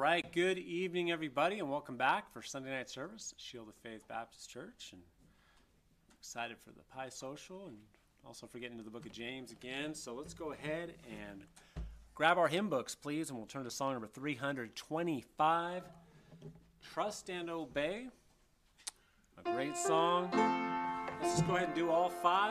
right, good evening, everybody, and welcome back for Sunday night service at Shield of Faith Baptist Church. And excited for the Pi Social and also for getting into the book of James again. So let's go ahead and grab our hymn books, please, and we'll turn to song number 325, Trust and Obey. A great song. Let's just go ahead and do all five.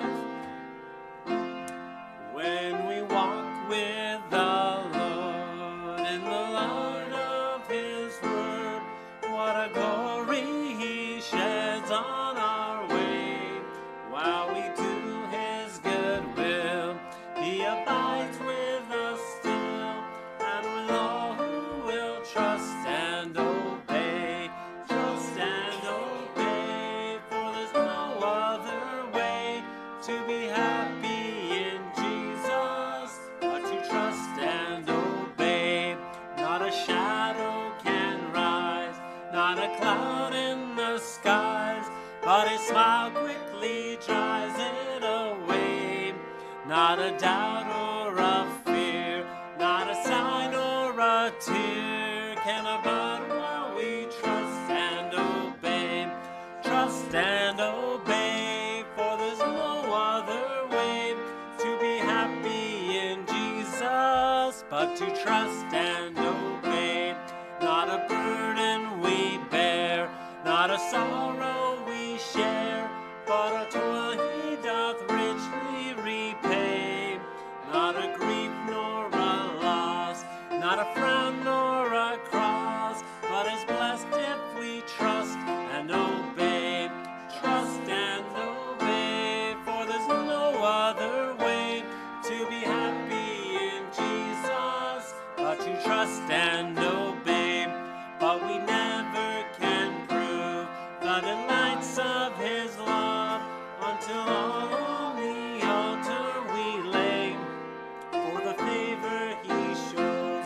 When we walk with the Lord in the light of His word, what a glory He sheds on our way. While we do His good will, He abides with us still, and with all who will trust and obey. Trust and obey, for there's no other way to be happy in Jesus, but to trust and obey. Not a shadow can rise, not a cloud in the skies, but His smile quickly drives it away. Not a doubt or a fear, not a sign or a tear can abide while we trust and obey. Trust and obey, for there's no other way to be happy in Jesus, but to trust and obey. Not a burden we bear, not a sorrow we share, but a toil He doth richly repay. Not a grief nor a loss, not a frown nor a cross, but is blessed if we trust and obey. Trust and obey, for there's no other way to be happy in Jesus, but to trust and obey. But we never can prove the delights of His love until all on the altar we lay. For the favor He shows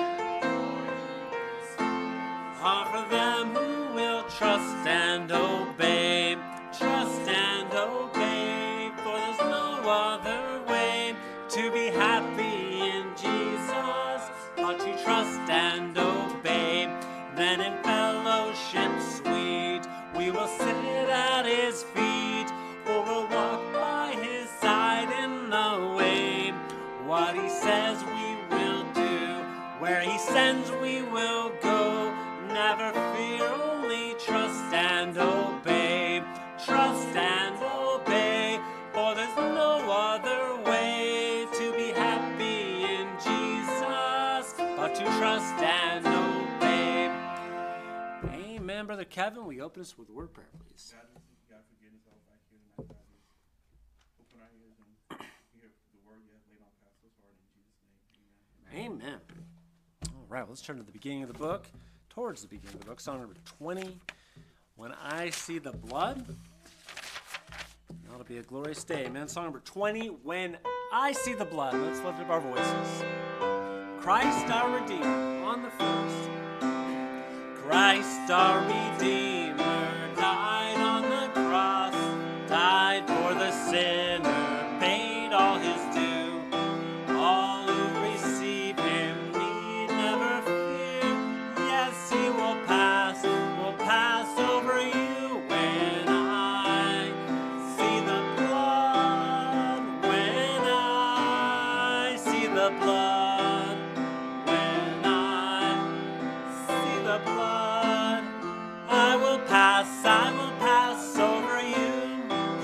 are for them who will trust and obey. Trust and obey, for there's no other way to be happy in Jesus, but to trust and obey. Then in fellowship sweet we will sit at His feet, or we'll walk by His side in the way. What He says we will do, where He sends we will go. Never fear, only trust and obey. Trust and obey, for there's no other way to be happy in Jesus, but to trust and obey. Amen, Brother Kevin. We open us with word prayer, please. God, we seek God forgiveness all back here tonight. God, just open our ears and hear the word you have laid on Pastor's heart in Jesus' name. Amen. All right, well, let's turn to the beginning of the book, towards the beginning of the book, song number 20, When I See the Blood. That'll be a glorious day. Amen. Song number 20, When I See the Blood. Let's lift up our voices. Christ our Redeemer on the first. Christ our Redeemer died on the cross, died for the sinner, paid all his due. All who receive Him need never fear. Yes, He will pass over you. When I see the blood, when I see the blood, when I see the blood, I will pass over you.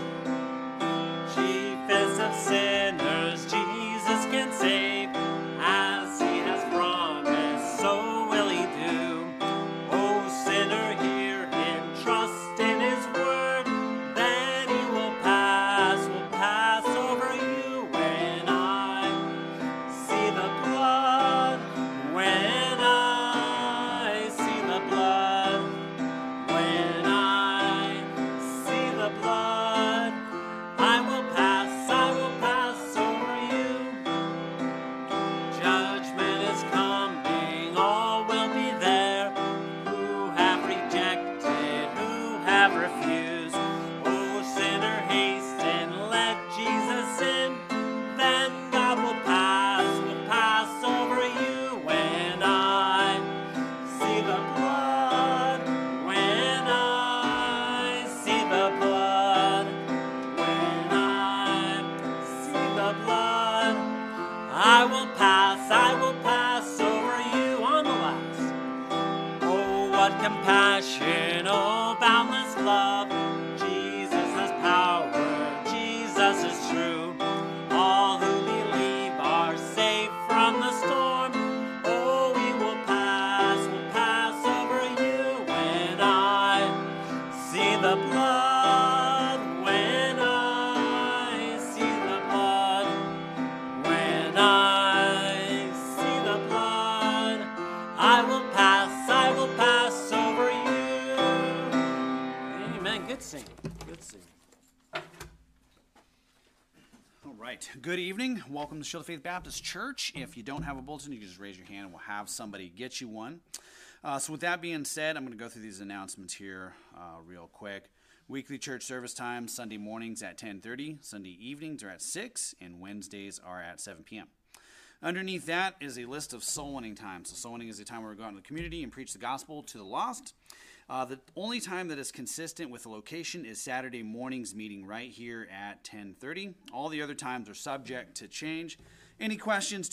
Chiefest of sinners, Jesus can save, as He has promised, so will He do. Oh, sinner, hear Him, trust in His word, then He will pass over you. When I see the blood, when I see the blood, when I boundless love. Jesus has power, Jesus is true. All who believe are safe from the storm. Oh, we will pass over you. When I see the blood, when I see the blood, when I see the blood, I will pass over you. Amen. Good singing. Good singing. All right. Good evening. Welcome to Shield of Faith Baptist Church. If you don't have a bulletin, you can just raise your hand and we'll have somebody get you one. So with that being said, I'm going to go through these announcements here real quick. Weekly church service times: Sunday mornings at 10:30, Sunday evenings are at 6, and Wednesdays are at 7 p.m. Underneath that is a list of soul winning times. So soul winning is a time where we go out in the community and preach the gospel to the lost. The only time that is consistent with the location is Saturday mornings meeting right here at 10:30. All the other times are subject to change. Any questions?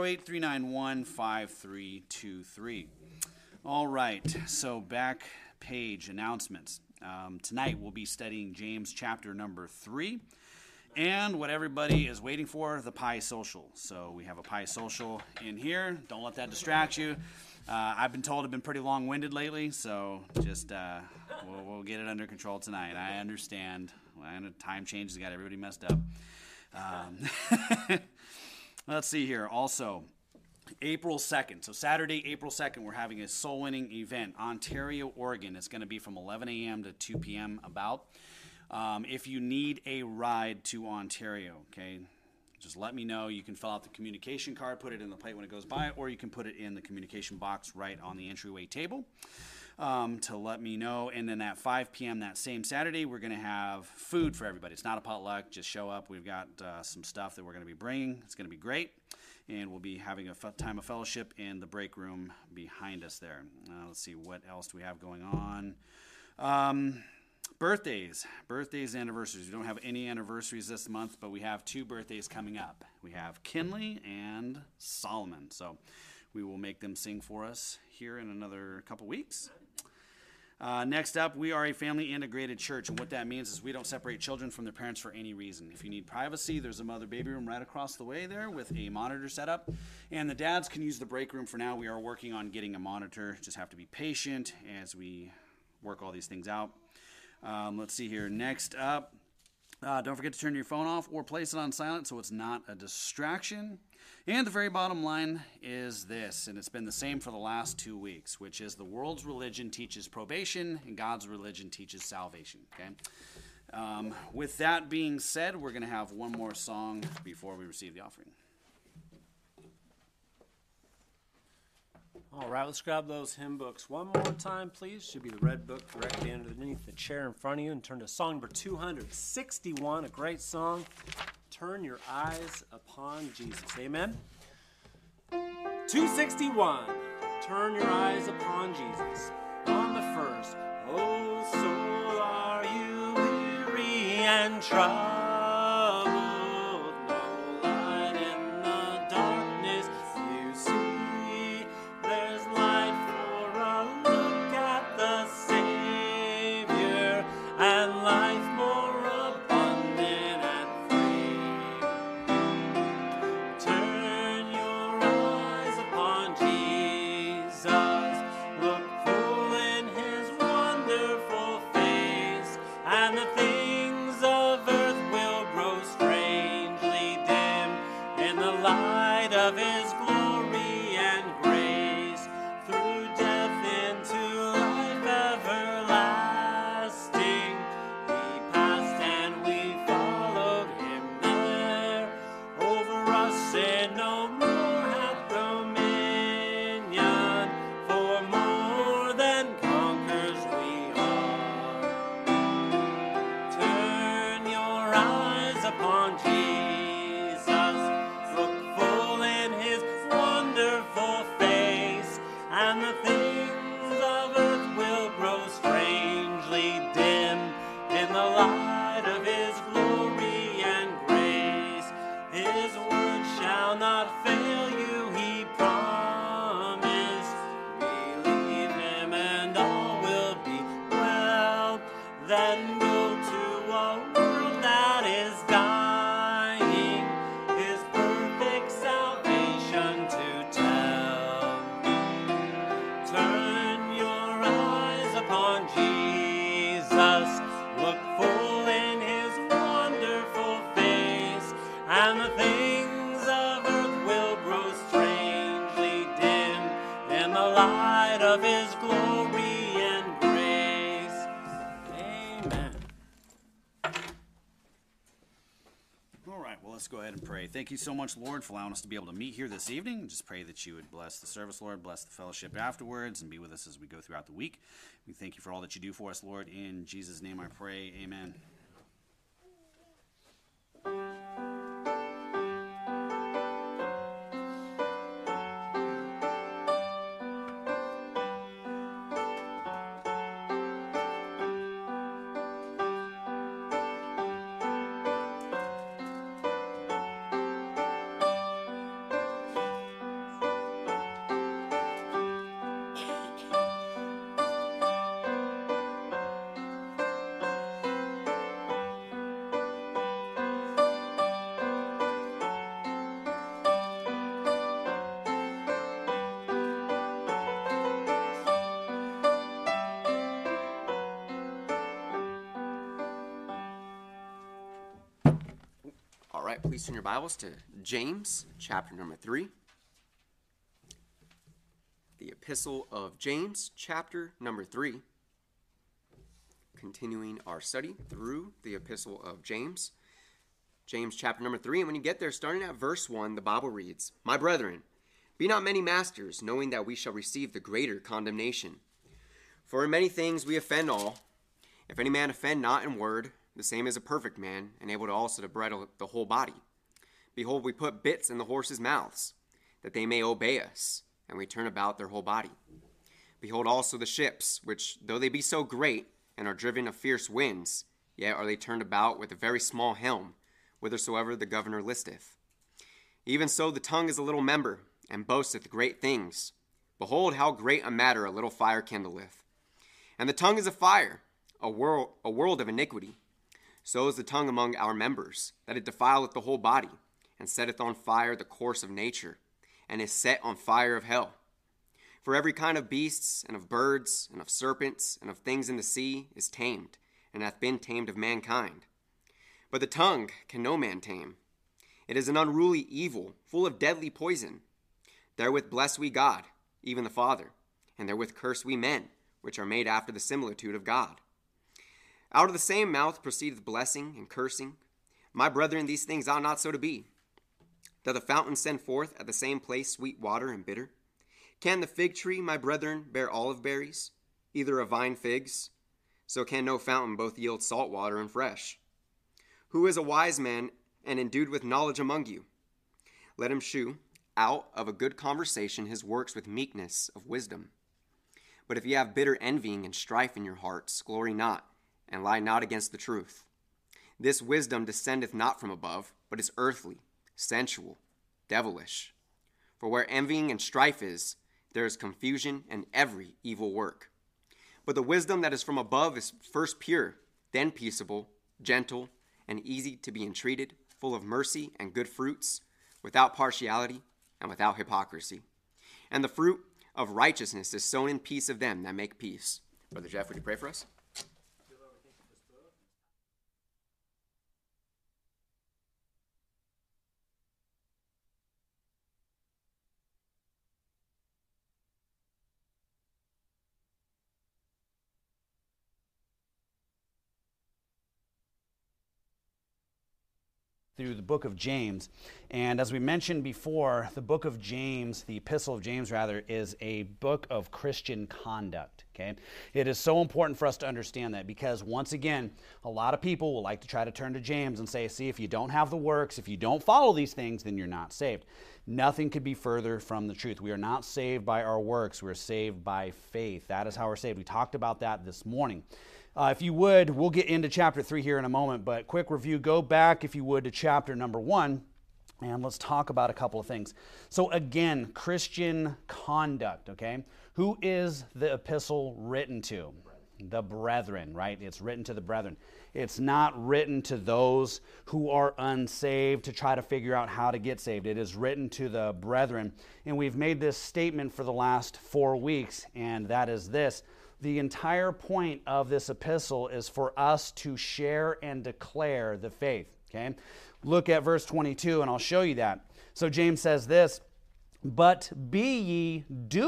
208-391-5323. All right, so back page announcements. Tonight we'll be studying James chapter number 3. And what everybody is waiting for, the Pie Social. So we have a Pie Social in here. Don't let that distract you. I've been told I've been pretty long-winded lately, so just we'll get it under control tonight. I understand. Time changes got everybody messed up. Let's see here. Also, April 2nd. So Saturday, April 2nd, we're having a soul-winning event, Ontario, Oregon. It's going to be from 11 a.m. to 2 p.m. about. If you need a ride to Ontario, okay, just let me know. You can fill out the communication card, put it in the plate when it goes by, or you can put it in the communication box right on the entryway table to let me know. And then at 5 p.m. that same Saturday, we're going to have food for everybody. It's not a potluck. Just show up. We've got some stuff that we're going to be bringing. It's going to be great. And we'll be having a time of fellowship in the break room behind us there. Let's see, what else do we have going on? Birthdays, anniversaries. We don't have any anniversaries this month, but we have 2 birthdays coming up. We have Kinley and Solomon. So we will make them sing for us here in another couple weeks. Next up, we are a family integrated church, and what that means is we don't separate children from their parents for any reason. If you need privacy, there's a mother baby room right across the way there with a monitor set up, and the dads can use the break room for now. We are working on getting a monitor. Just have to be patient as we work all these things out. Let's see here. Next up, don't forget to turn your phone off or place it on silent so it's not a distraction. And the very bottom line is this, and it's been the same for the last 2 weeks, which is the world's religion teaches probation and God's religion teaches salvation. Okay. With that being said, we're going to have one more song before we receive the offering. All right, let's grab those hymn books one more time, please. Should be the red book directly underneath the chair in front of you. And turn to song number 261, a great song. Turn your eyes upon Jesus. Amen? 261, turn your eyes upon Jesus. On the first, oh soul, are you weary and troubled? then go to a world that is dying, his perfect salvation to tell. Turn your eyes upon Jesus, look full in his wonderful face, and the things of earth will grow strangely dim in the light of his glory and grace. Amen. All right, well, let's go ahead and pray. Thank you so much, Lord, for allowing us to be able to meet here this evening. And just pray that you would bless the service, Lord, bless the fellowship afterwards, and be with us as we go throughout the week. We thank you for all that you do for us, Lord. In Jesus' name I pray, amen. All right, please turn your Bibles to James, chapter number 3. The Epistle of James, chapter number 3. Continuing our study through the Epistle of James. James, chapter number 3. And when you get there, starting at verse 1, the Bible reads, "My brethren, be not many masters, knowing that we shall receive the greater condemnation. For in many things we offend all. If any man offend not in word, the same is a perfect man, and able to also to bridle the whole body. Behold, we put bits in the horses' mouths, that they may obey us, and we turn about their whole body. Behold also the ships, which, though they be so great, and are driven of fierce winds, yet are they turned about with a very small helm, whithersoever the governor listeth. Even so the tongue is a little member, and boasteth great things. Behold how great a matter a little fire kindleth. And the tongue is a fire, a world of iniquity. So is the tongue among our members, that it defileth the whole body, and setteth on fire the course of nature, and is set on fire of hell. For every kind of beasts, and of birds, and of serpents, and of things in the sea is tamed, and hath been tamed of mankind. But the tongue can no man tame. It is an unruly evil, full of deadly poison. Therewith bless we God, even the Father, and therewith curse we men, which are made after the similitude of God. Out of the same mouth proceedeth blessing and cursing. My brethren, these things ought not so to be. Doth the fountain send forth at the same place sweet water and bitter? Can the fig tree, my brethren, bear olive berries, either a vine figs? So can no fountain both yield salt water and fresh. Who is a wise man and endued with knowledge among you? Let him shew out of a good conversation his works with meekness of wisdom. But if ye have bitter envying and strife in your hearts, glory not, and lie not against the truth. This wisdom descendeth not from above, but is earthly, sensual, devilish. For where envying and strife is, there is confusion and every evil work. But the wisdom that is from above is first pure, then peaceable, gentle, and easy to be entreated, full of mercy and good fruits, without partiality and without hypocrisy. And the fruit of righteousness is sown in peace of them that make peace." Brother Jeff, would you pray for us? Through the book of James. And as we mentioned before, the book of James, the epistle of James rather, is a book of Christian conduct, okay? It is so important for us to understand that because once again, a lot of people will like to try to turn to James and say, see, if you don't have the works, if you don't follow these things, then you're not saved. Nothing could be further from the truth. We are not saved by our works. We are saved by faith. That is how we're saved. We talked about that this morning. If you would, we'll get into chapter 3 here in a moment, but quick review, go back, if you would, to chapter number 1, and let's talk about a couple of things. So again, Christian conduct, okay? Who is the epistle written to? The brethren, right? It's written to the brethren. It's not written to those who are unsaved to try to figure out how to get saved. It is written to the brethren. And we've made this statement for the last 4 weeks, and that is this. The entire point of this epistle is for us to share and declare the faith, okay? Look at verse 22, and I'll show you that. So James says this, "But be ye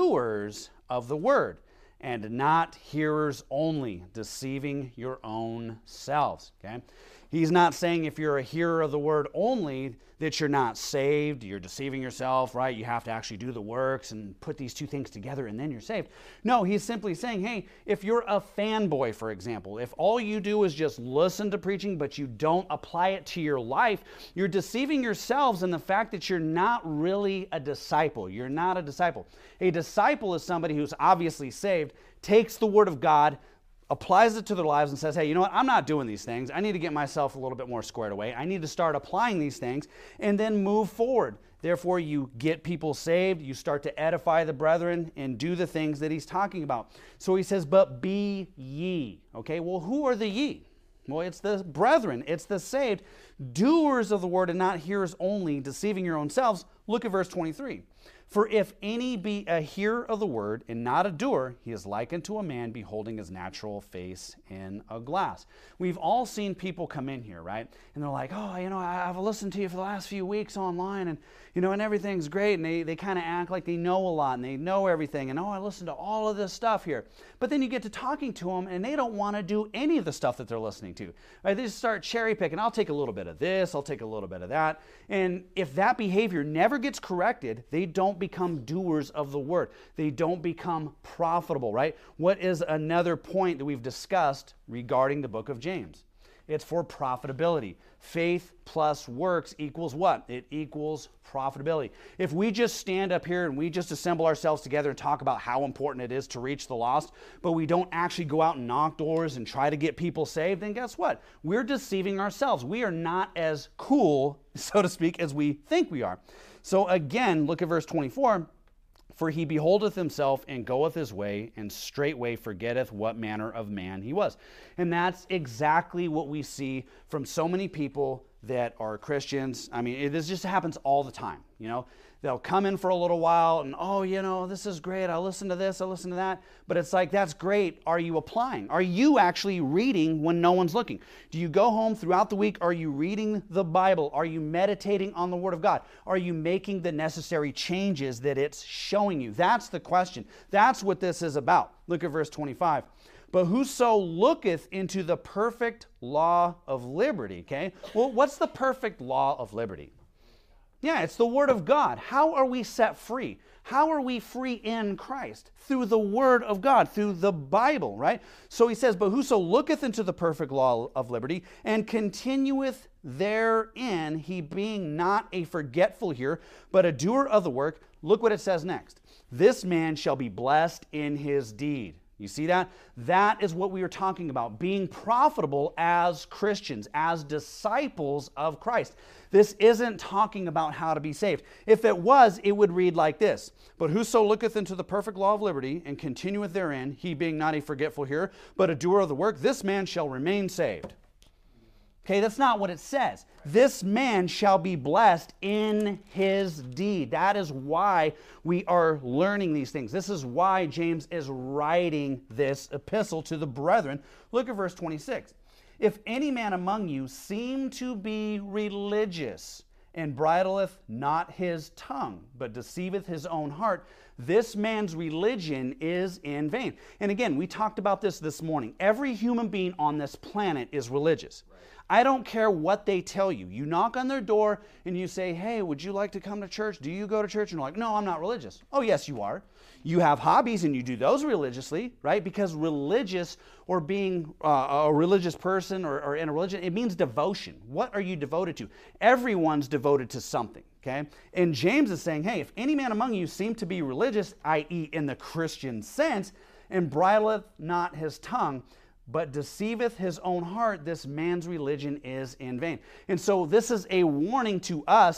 doers of the word, and not hearers only, deceiving your own selves." Okay? He's not saying if you're a hearer of the word only that you're not saved, you're deceiving yourself, right? You have to actually do the works and put these two things together and then you're saved. No, he's simply saying, hey, if you're a fanboy, for example, if all you do is just listen to preaching but you don't apply it to your life, you're deceiving yourselves in the fact that you're not really a disciple. You're not a disciple. A disciple is somebody who's obviously saved, takes the word of God, applies it to their lives and says, hey, you know what? I'm not doing these things. I need to get myself a little bit more squared away. I need to start applying these things and then move forward. Therefore, you get people saved. You start to edify the brethren and do the things that he's talking about. So he says, but be ye. Okay, well, who are the ye? Well, it's the brethren. It's the saved, doers of the word and not hearers only, deceiving your own selves. Look at verse 23. For if any be a hearer of the word and not a doer, he is likened to a man beholding his natural face in a glass. We've all seen people come in here, right? And they're like, oh, you know, I've listened to you for the last few weeks online and, you know, and everything's great. And they kind of act like they know a lot and they know everything. And, oh, I listened to all of this stuff here. But then you get to talking to them and they don't want to do any of the stuff that they're listening to. Right? They just start cherry picking. I'll take a little bit of this. I'll take a little bit of that. And if that behavior never gets corrected, they don't become doers of the word. They don't become profitable, right? What is another point that we've discussed regarding the book of James? It's for profitability. Faith plus works equals what? It equals profitability. If we just stand up here and we just assemble ourselves together and talk about how important it is to reach the lost, but we don't actually go out and knock doors and try to get people saved, then guess what? We're deceiving ourselves. We are not as cool, so to speak, as we think we are. So again, look at verse 24. For he beholdeth himself and goeth his way, and straightway forgetteth what manner of man he was. And that's exactly what we see from so many people that are Christians. I mean, this just happens all the time, you know. They'll come in for a little while and, oh, you know, this is great. I listen to this, I listen to that. But it's like, that's great. Are you applying? Are you actually reading when no one's looking? Do you go home throughout the week? Are you reading the Bible? Are you meditating on the Word of God? Are you making the necessary changes that it's showing you? That's the question. That's what this is about. Look at verse 25. But whoso looketh into the perfect law of liberty, okay? Well, what's the perfect law of liberty? Yeah, it's the Word of God. How are we set free? How are we free in Christ? Through the Word of God, through the Bible, right? So he says, but whoso looketh into the perfect law of liberty and continueth therein, he being not a forgetful hearer, but a doer of the work, look what it says next. This man shall be blessed in his deed. You see that? That is what we are talking about, being profitable as Christians, as disciples of Christ. This isn't talking about how to be saved. If it was, it would read like this. But whoso looketh into the perfect law of liberty and continueth therein, he being not a forgetful hearer, but a doer of the work, this man shall remain saved. Okay, that's not what it says. This man shall be blessed in his deed. That is why we are learning these things. This is why James is writing this epistle to the brethren. Look at verse 26. If any man among you seem to be religious and bridleth not his tongue, but deceiveth his own heart, this man's religion is in vain. And again, we talked about this morning. Every human being on this planet is religious. I don't care what they tell you. You knock on their door and you say, hey, would you like to come to church? Do you go to church? And they're like, no, I'm not religious. Oh, yes, you are. You have hobbies and you do those religiously, right? Because religious or being a religious person or in a religion, it means devotion. What are you devoted to? Everyone's devoted to something, okay? And James is saying, hey, if any man among you seem to be religious, i.e. in the Christian sense, and bridleth not his tongue, but deceiveth his own heart, this man's religion is in vain. And so this is a warning to us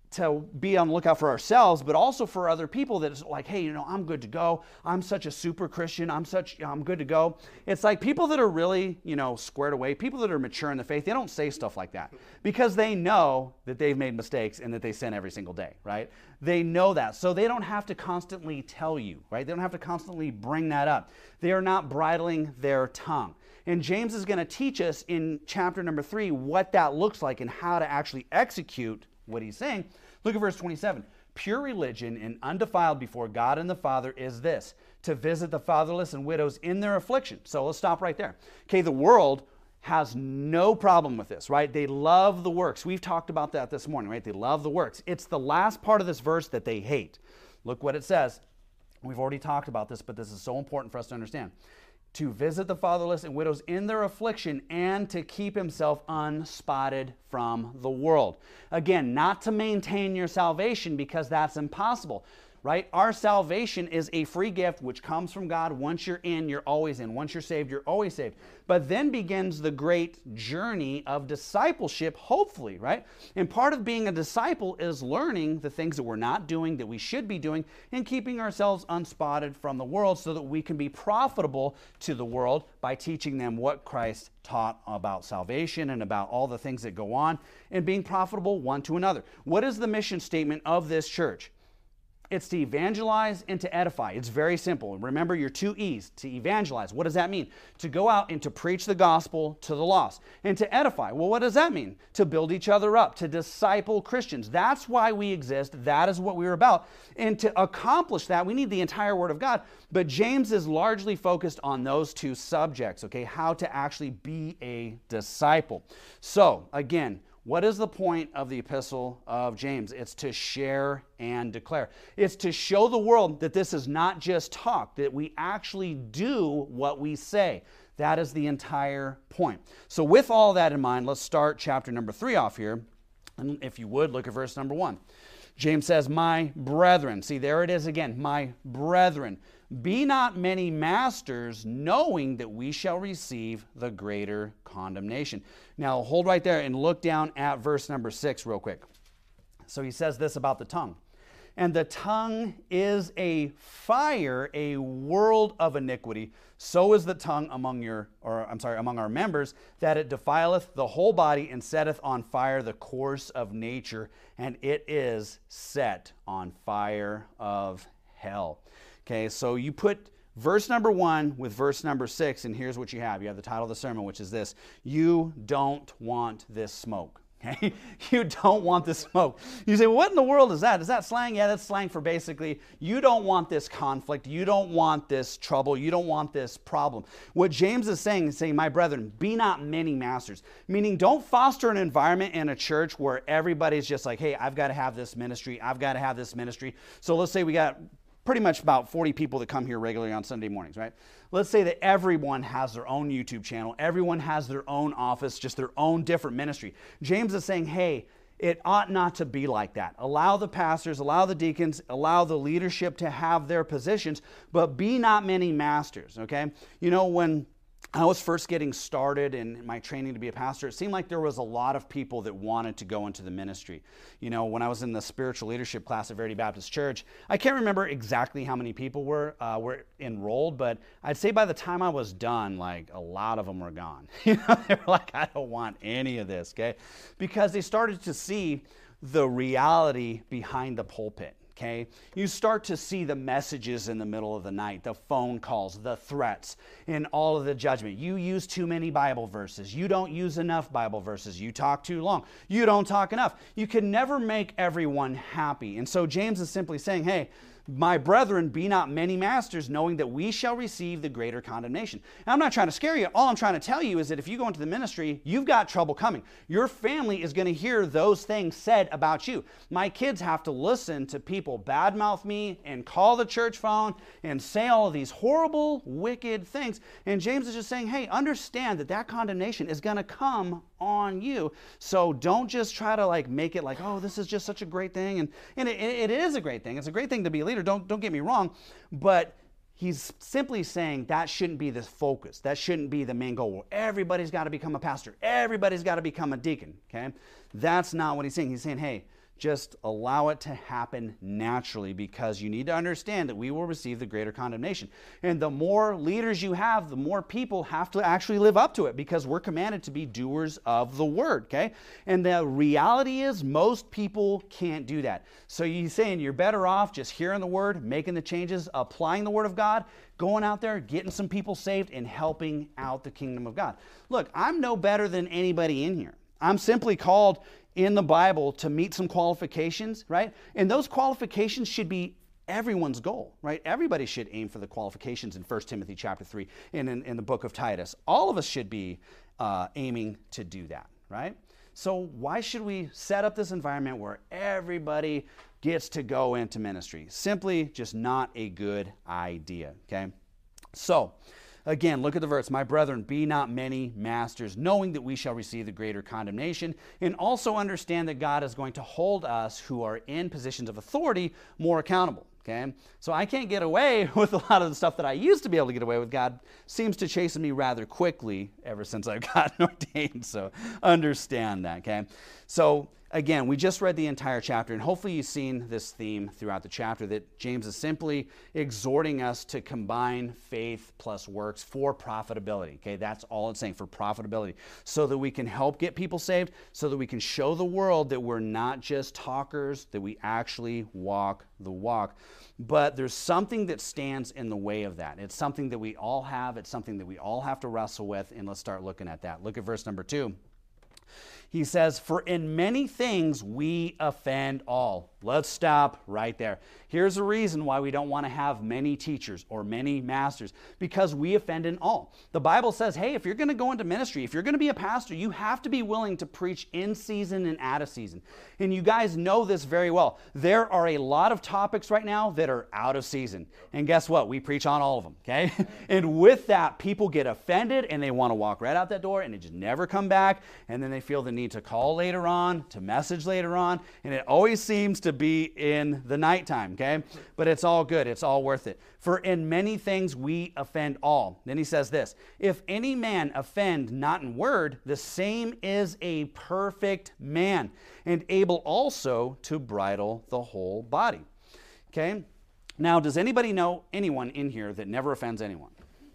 to be on the lookout for ourselves, but also for other people that it's like, hey, I'm good to go. I'm such a super Christian. I'm good to go. It's like people that are really, squared away, people that are mature in the faith, they don't say stuff like that because they know that they've made mistakes and that they sin every single day, right? They know that. So they don't have to constantly tell you, right? They don't have to constantly bring that up. They are not bridling their tongue. And James is going to teach us in chapter number 3 what that looks like and how to actually execute what he's saying. Look at verse 27. Pure religion and undefiled before God and the Father is this, to visit the fatherless and widows in their affliction. So let's stop right there. Okay, the world has no problem with this, right? They love the works. We've talked about that this morning, right? They love the works. It's the last part of this verse that they hate. Look what it says. We've already talked about this, but this is so important for us to understand. To visit the fatherless and widows in their affliction and to keep himself unspotted from the world. Again, not to maintain your salvation because that's impossible, right? Our salvation is a free gift which comes from God. Once you're in, you're always in. Once you're saved, you're always saved. But then begins the great journey of discipleship, hopefully, right? And part of being a disciple is learning the things that we're not doing, that we should be doing, and keeping ourselves unspotted from the world so that we can be profitable to the world by teaching them what Christ taught about salvation and about all the things that go on and being profitable one to another. What is the mission statement of this church? It's to evangelize and to edify. It's very simple. Remember your 2 E's, to evangelize. What does that mean? To go out and to preach the gospel to the lost. And to edify. Well, what does that mean? To build each other up, to disciple Christians. That's why we exist. That is what we're about. And to accomplish that, we need the entire Word of God. But James is largely focused on those 2 subjects, okay? How to actually be a disciple. So, again, what is the point of the epistle of James? It's to share and declare. It's to show the world that this is not just talk, that we actually do what we say. That is the entire point. So with all that in mind, let's start chapter number 3 off here. And if you would, look at verse number 1. James says, my brethren. See, there it is again. My brethren. Be not many masters, knowing that we shall receive the greater condemnation. Now, hold right there and look down at verse number 6 real quick. So he says this about the tongue. And the tongue is a fire, a world of iniquity. So is the tongue among our members, that it defileth the whole body and setteth on fire the course of nature, and it is set on fire of hell. Okay, so you put verse number 1 with verse number 6, and here's what you have. You have the title of the sermon, which is this: You don't want this smoke. Okay? You don't want this smoke. You say, well, what in the world is that? Is that slang? Yeah, that's slang for basically, you don't want this conflict. You don't want this trouble. You don't want this problem. What James is saying, my brethren, be not many masters. Meaning, don't foster an environment in a church where everybody's just like, hey, I've got to have this ministry. I've got to have this ministry. So let's say we got pretty much about 40 people that come here regularly on Sunday mornings, right? Let's say that everyone has their own YouTube channel. Everyone has their own office, just their own different ministry. James is saying, hey, it ought not to be like that. Allow the pastors, allow the deacons, allow the leadership to have their positions, but be not many masters, okay? You know, when I was first getting started in my training to be a pastor, it seemed like there was a lot of people that wanted to go into the ministry. You know, when I was in the spiritual leadership class at Verity Baptist Church, I can't remember exactly how many people were enrolled, but I'd say by the time I was done, like a lot of them were gone. You know, they were like, I don't want any of this, okay? Because they started to see the reality behind the pulpit. Okay? You start to see the messages in the middle of the night, the phone calls, the threats, and all of the judgment. You use too many Bible verses. You don't use enough Bible verses. You talk too long. You don't talk enough. You can never make everyone happy. And so James is simply saying, hey, my brethren, be not many masters, knowing that we shall receive the greater condemnation. And I'm not trying to scare you. All I'm trying to tell you is that if you go into the ministry, you've got trouble coming. Your family is going to hear those things said about you. My kids have to listen to people badmouth me and call the church phone and say all of these horrible, wicked things. And James is just saying, hey, understand that that condemnation is going to come on you. So don't just try to like make it like, oh, this is just such a great thing. And it is a great thing. It's a great thing to be a leader. Don't get me wrong. But he's simply saying that shouldn't be the focus. That shouldn't be the main goal. Everybody's got to become a pastor. Everybody's got to become a deacon. Okay? That's not what he's saying. He's saying, hey, Just allow it to happen naturally, because you need to understand that we will receive the greater condemnation. And the more leaders you have, the more people have to actually live up to it, because we're commanded to be doers of the word, okay? And the reality is most people can't do that. So you're saying you're better off just hearing the word, making the changes, applying the word of God, going out there, getting some people saved, and helping out the kingdom of God. Look, I'm no better than anybody in here. I'm simply called in the Bible to meet some qualifications, right? And those qualifications should be everyone's goal, right? Everybody should aim for the qualifications in 1 Timothy chapter 3 and in the book of Titus. All of us should be aiming to do that, right? So why should we set up this environment where everybody gets to go into ministry? Simply just not a good idea, okay? So, again, look at the verse. My brethren, be not many masters, knowing that we shall receive the greater condemnation, and also understand that God is going to hold us who are in positions of authority more accountable. Okay? So I can't get away with a lot of the stuff that I used to be able to get away with. God seems to chase me rather quickly ever since I've gotten ordained. So understand that, okay? So again, we just read the entire chapter, and hopefully you've seen this theme throughout the chapter, that James is simply exhorting us to combine faith plus works for profitability. Okay, that's all it's saying, for profitability, so that we can help get people saved, so that we can show the world that we're not just talkers, that we actually walk the walk. But there's something that stands in the way of that. It's something that we all have. It's something that we all have to wrestle with, and let's start looking at that. Look at verse number 2. He says, for in many things we offend all. Let's stop right there. Here's a reason why we don't want to have many teachers or many masters, because we offend in all. The Bible says, hey, if you're going to go into ministry, if you're going to be a pastor, you have to be willing to preach in season and out of season. And you guys know this very well. There are a lot of topics right now that are out of season. And guess what? We preach on all of them, okay? And with that, people get offended and they want to walk right out that door and they just never come back. And then they feel the need to call later on, to message later on. And it always seems to be in the nighttime, okay? But it's all good. It's all worth it. For in many things we offend all. Then he says this, if any man offend not in word, the same is a perfect man, and able also to bridle the whole body. Okay? Now, does anybody know anyone in here that never offends anyone?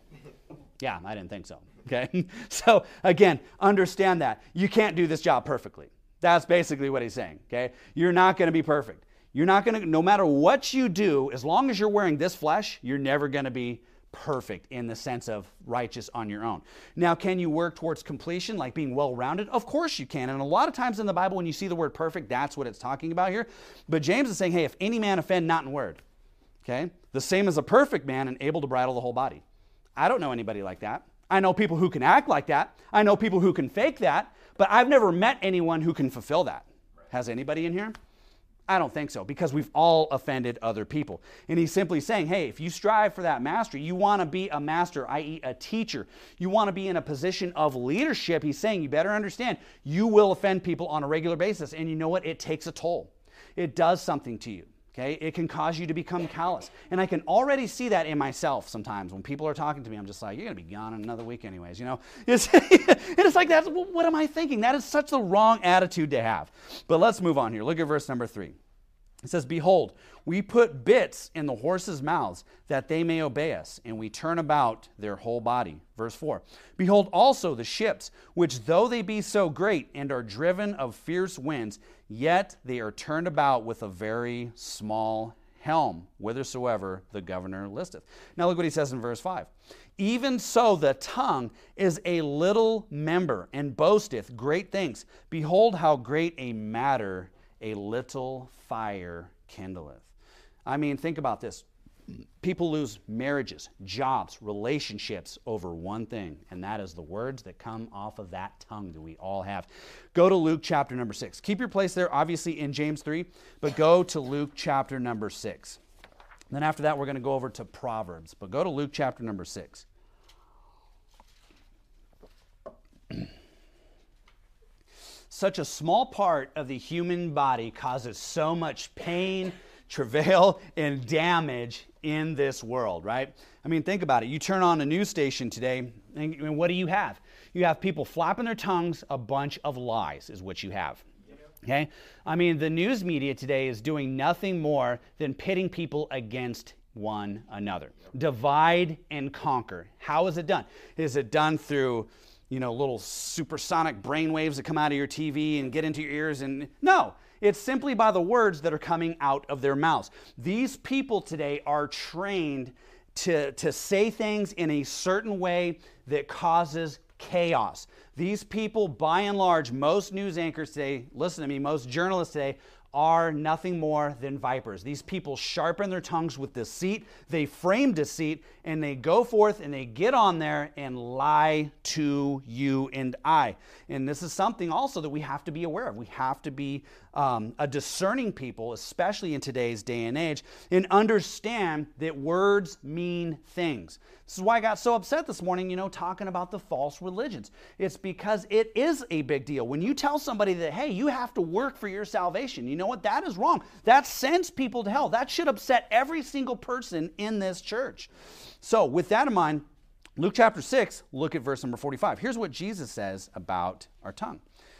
Yeah, I didn't think so. Okay? So, again, understand that. You can't do this job perfectly. That's basically what he's saying, okay? You're not going to be perfect. You're not going to, no matter what you do, as long as you're wearing this flesh, you're never going to be perfect in the sense of righteous on your own. Now, can you work towards completion, like being well-rounded? Of course you can. And a lot of times in the Bible, when you see the word perfect, that's what it's talking about here. But James is saying, hey, if any man offend not in word, okay, the same as a perfect man and able to bridle the whole body. I don't know anybody like that. I know people who can act like that. I know people who can fake that. But I've never met anyone who can fulfill that. Has anybody in here? I don't think so, because we've all offended other people. And he's simply saying, hey, if you strive for that mastery, you want to be a master, i.e. a teacher. You want to be in a position of leadership. He's saying you better understand you will offend people on a regular basis. And you know what? It takes a toll. It does something to you. Okay, it can cause you to become callous. And I can already see that in myself sometimes. When people are talking to me, I'm just like, you're going to be gone in another week anyways, you know? It's like, what am I thinking? That is such the wrong attitude to have. But let's move on here. Look at verse number 3. It says, behold, we put bits in the horses' mouths that they may obey us, and we turn about their whole body. Verse 4, behold also the ships, which though they be so great and are driven of fierce winds, yet they are turned about with a very small helm, whithersoever the governor listeth. Now look what he says in verse 5. Even so the tongue is a little member, and boasteth great things. Behold how great a matter a little fire kindleth. I mean, think about this. People lose marriages, jobs, relationships over one thing, and that is the words that come off of that tongue that we all have. Go to Luke chapter number 6. Keep your place there, obviously, in James 3, but go to Luke chapter number 6. Then after that, we're going to go over to Proverbs, but go to Luke chapter number 6. Such a small part of the human body causes so much pain, travail, and damage in this world, right? I mean, think about it. You turn on a news station today, and what do you have? You have people flapping their tongues, a bunch of lies is what you have. Okay? I mean, the news media today is doing nothing more than pitting people against one another. Divide and conquer. How is it done? Is it done through, little supersonic brain waves that come out of your TV and get into your ears? And no, it's simply by the words that are coming out of their mouths. These people today are trained to say things in a certain way that causes chaos. These people, by and large, most news anchors today, listen to me, most journalists today are nothing more than vipers. These people sharpen their tongues with deceit, they frame deceit, and they go forth and they get on there and lie to you and I. And this is something also that we have to be aware of. We have to be a discerning people, especially in today's day and age, and understand that words mean things. This is why I got so upset this morning, talking about the false religions. It's because it is a big deal. When you tell somebody that, hey, you have to work for your salvation, you know what? That is wrong. That sends people to hell. That should upset every single person in this church. So with that in mind, Luke chapter 6, look at verse number 45. Here's what Jesus says about our tongue.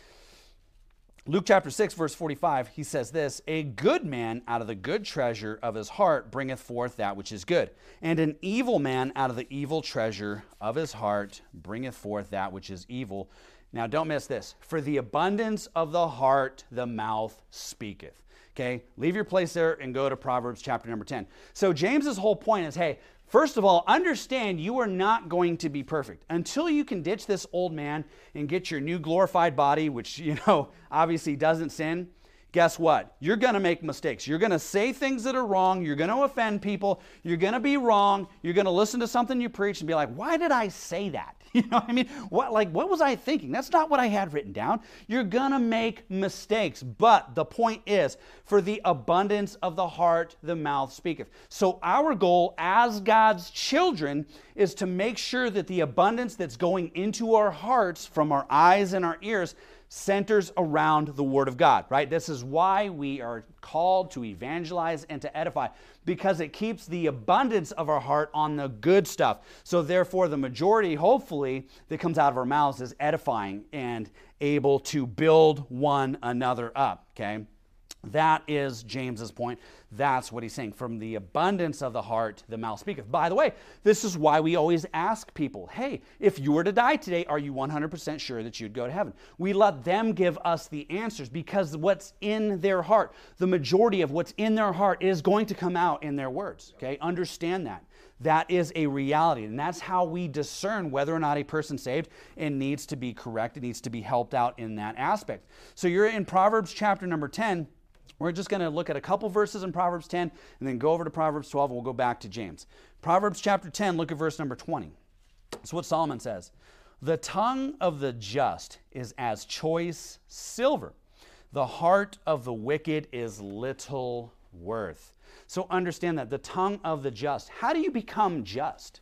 Luke chapter 6, verse 45, he says this, "A good man out of the good treasure of his heart bringeth forth that which is good, and an evil man out of the evil treasure of his heart bringeth forth that which is evil." Now don't miss this. "For the abundance of the heart the mouth speaketh." Okay, leave your place there and go to Proverbs chapter number 10. So James's whole point is, hey, first of all, understand you are not going to be perfect. Until you can ditch this old man and get your new glorified body, which, obviously doesn't sin, guess what? You're going to make mistakes. You're going to say things that are wrong. You're going to offend people. You're going to be wrong. You're going to listen to something you preach and be like, why did I say that? You know what I mean? What was I thinking? That's not what I had written down. You're going to make mistakes. But the point is, for the abundance of the heart, the mouth speaketh. So our goal as God's children is to make sure that the abundance that's going into our hearts from our eyes and our ears centers around the Word of God, right? This is why we are called to evangelize and to edify, because it keeps the abundance of our heart on the good stuff. So therefore, the majority, hopefully, that comes out of our mouths is edifying and able to build one another up, okay? That is James's point. That's what he's saying. From the abundance of the heart, the mouth speaketh. By the way, this is why we always ask people, hey, if you were to die today, are you 100% sure that you'd go to heaven? We let them give us the answers, because what's in their heart, the majority of what's in their heart is going to come out in their words. Okay, understand that. That is a reality, and that's how we discern whether or not a person's saved and needs to be corrected, needs to be helped out in that aspect. So you're in Proverbs chapter number 10. We're just going to look at a couple verses in Proverbs 10 and then go over to Proverbs 12 and we'll go back to James. Proverbs chapter 10, look at verse number 20. That's what Solomon says. "The tongue of the just is as choice silver. The heart of the wicked is little worth." So understand that. The tongue of the just. How do you become just?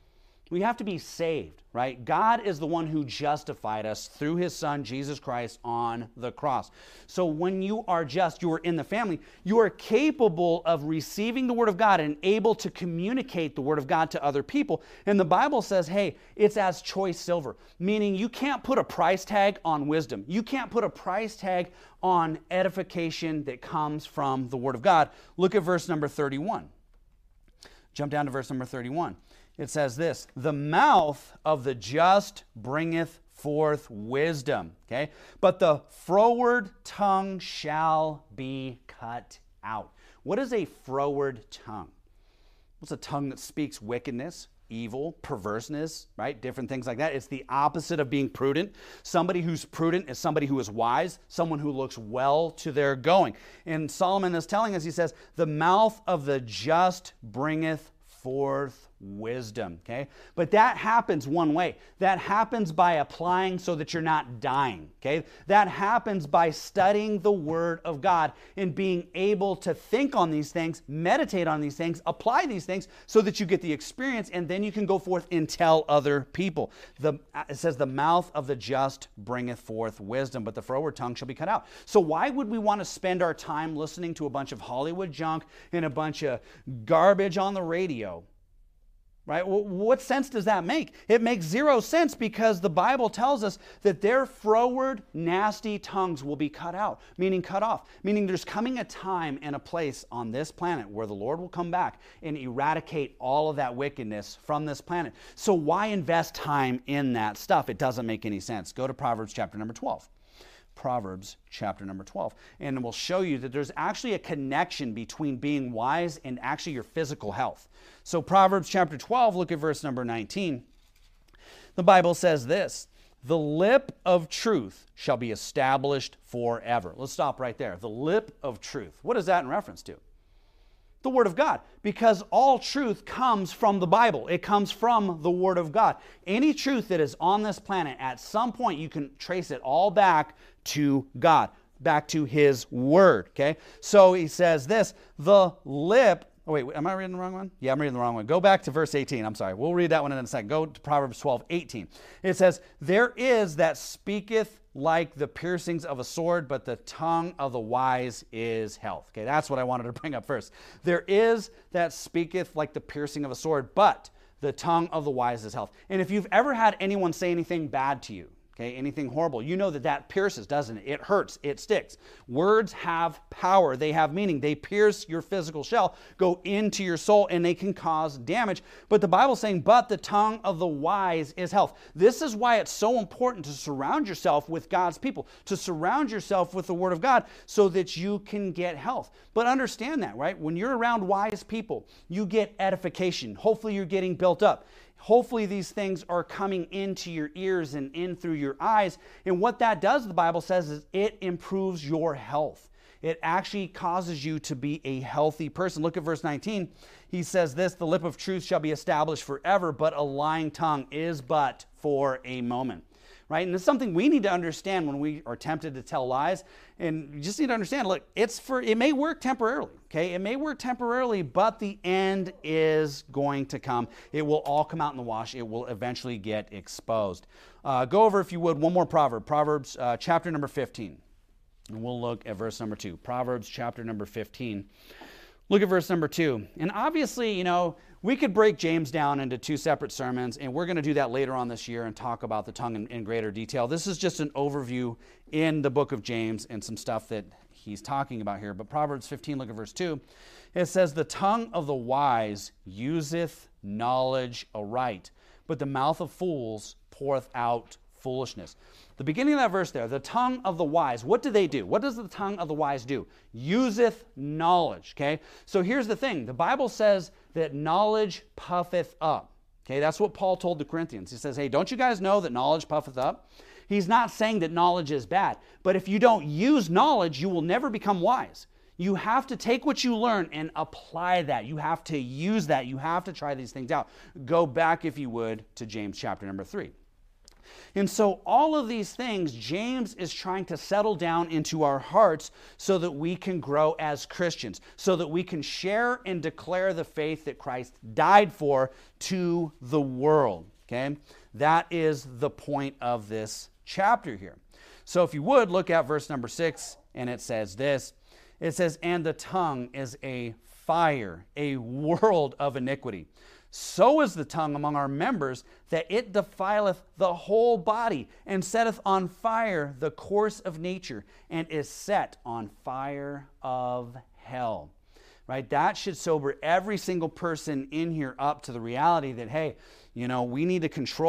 We have to be saved, right? God is the one who justified us through His Son, Jesus Christ, on the cross. So when you are just, you are in the family, you are capable of receiving the Word of God and able to communicate the Word of God to other people. And the Bible says, hey, it's as choice silver, meaning you can't put a price tag on wisdom. You can't put a price tag on edification that comes from the Word of God. Look at verse number 31. Jump down to verse number 31. It says this, "The mouth of the just bringeth forth wisdom." Okay? "But the froward tongue shall be cut out." What is a froward tongue? What's a tongue that speaks wickedness, evil, perverseness, right? Different things like that. It's the opposite of being prudent. Somebody who's prudent is somebody who is wise, someone who looks well to their going. And Solomon is telling us, he says, "The mouth of the just bringeth forth wisdom." Okay, but that happens one way. That happens by applying so that you're not dying. Okay, that happens by studying the Word of God and being able to think on these things, meditate on these things, apply these things so that you get the experience, and then you can go forth and tell other people. It says, "The mouth of the just bringeth forth wisdom, but the froward tongue shall be cut out." So why would we want to spend our time listening to a bunch of Hollywood junk and a bunch of garbage on the radio Right? Well, what sense does that make? It makes zero sense because the Bible tells us that their froward, nasty tongues will be cut out, meaning cut off, meaning there's coming a time and a place on this planet where the Lord will come back and eradicate all of that wickedness from this planet. So why invest time in that stuff? It doesn't make any sense. Go to Proverbs chapter number 12. Proverbs chapter number 12. And we'll show you that there's actually a connection between being wise and actually your physical health. So Proverbs chapter 12, look at verse number 19. The Bible says this, the lip of truth shall be established forever. Let's stop right there. The lip of truth. What is that in reference to? The Word of God, because all truth comes from the Bible. It comes from the Word of God. Any truth that is on this planet, at some point you can trace it all back to God, back to His Word, okay? So he says this, the lip, oh wait, am I reading the wrong one? Yeah, I'm reading the wrong one. Go back to verse 18, I'm sorry. We'll read that one in a second. Go to Proverbs 12, 18. It says, there is that speaketh like the piercings of a sword, but the tongue of the wise is health. Okay, that's what I wanted to bring up first. There is that speaketh like the piercing of a sword, but the tongue of the wise is health. And if you've ever had anyone say anything bad to you, okay, anything horrible, you know that that pierces, doesn't it? It hurts, it sticks. Words have power, they have meaning. They pierce your physical shell, go into your soul, and they can cause damage. But the Bible's saying, but the tongue of the wise is health. This is why it's so important to surround yourself with God's people, to surround yourself with the Word of God so that you can get health. But understand that, right? When you're around wise people, you get edification. Hopefully you're getting built up. Hopefully these things are coming into your ears and in through your eyes. And what that does, the Bible says, is it improves your health. It actually causes you to be a healthy person. Look at verse 19. He says this, the lip of truth shall be established forever, but a lying tongue is but for a moment. Right? And it's something we need to understand when we are tempted to tell lies. And you just need to understand, look, it may work temporarily, okay? It may work temporarily, but the end is going to come. It will all come out in the wash. It will eventually get exposed. Go over, if you would, one more proverb. Proverbs chapter number 15. And we'll look at verse number 2. Proverbs chapter number 15. Look at verse number 2. And obviously, you know, we could break James down into 2 separate sermons, and we're going to do that later on this year and talk about the tongue in greater detail. This is just an overview in the book of James and some stuff that he's talking about here. But Proverbs 15, look at verse 2. It says, the tongue of the wise useth knowledge aright, but the mouth of fools poureth out foolishness. The beginning of that verse there, the tongue of the wise, what do they do? What does the tongue of the wise do? Useth knowledge, okay? So here's the thing. The Bible says that knowledge puffeth up, okay? That's what Paul told the Corinthians. He says, hey, don't you guys know that knowledge puffeth up? He's not saying that knowledge is bad, but if you don't use knowledge, you will never become wise. You have to take what you learn and apply that. You have to use that. You have to try these things out. Go back, if you would, to James chapter number 3. And so all of these things, James is trying to settle down into our hearts so that we can grow as Christians, so that we can share and declare the faith that Christ died for to the world, okay? That is the point of this chapter here. So if you would, look at verse number 6, and it says this. It says, and the tongue is a fire, a world of iniquity. So is the tongue among our members, that it defileth the whole body, and setteth on fire the course of nature, and is set on fire of hell. Right? That should sober every single person in here up to the reality that, hey, you know, we need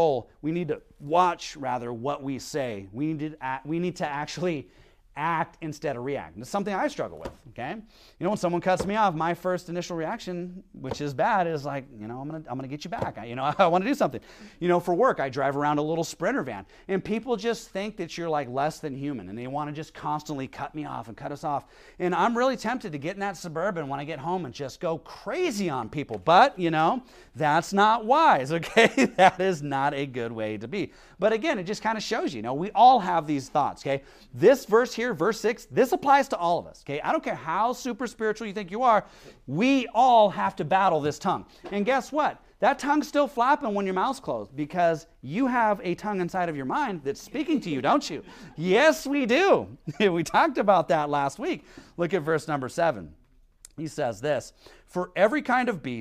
to watch what we say. We need to actually act instead of react. And it's something I struggle with, okay? You know, when someone cuts me off, my first initial reaction, which is bad, is like, you know, I'm gonna get you back. I want to do something. You know, for work, I drive around a little Sprinter van, and people just think that you're like less than human, and they want to just constantly cut me off and cut us off. And I'm really tempted to get in that Suburban when I get home and just go crazy on people. But, you know, that's not wise, okay? That is not a good way to be. But again, it just kind of shows you know, we all have these thoughts, okay? This verse here, verse 6, this applies to all of us, okay? I don't care how super spiritual you think you are, we all have to battle this tongue. And guess what? That tongue's still flapping when your mouth's closed because you have a tongue inside of your mind that's speaking to you, don't you? Yes, we do. We talked about that last week. Look at verse number 7. He says this, for every kind of beasts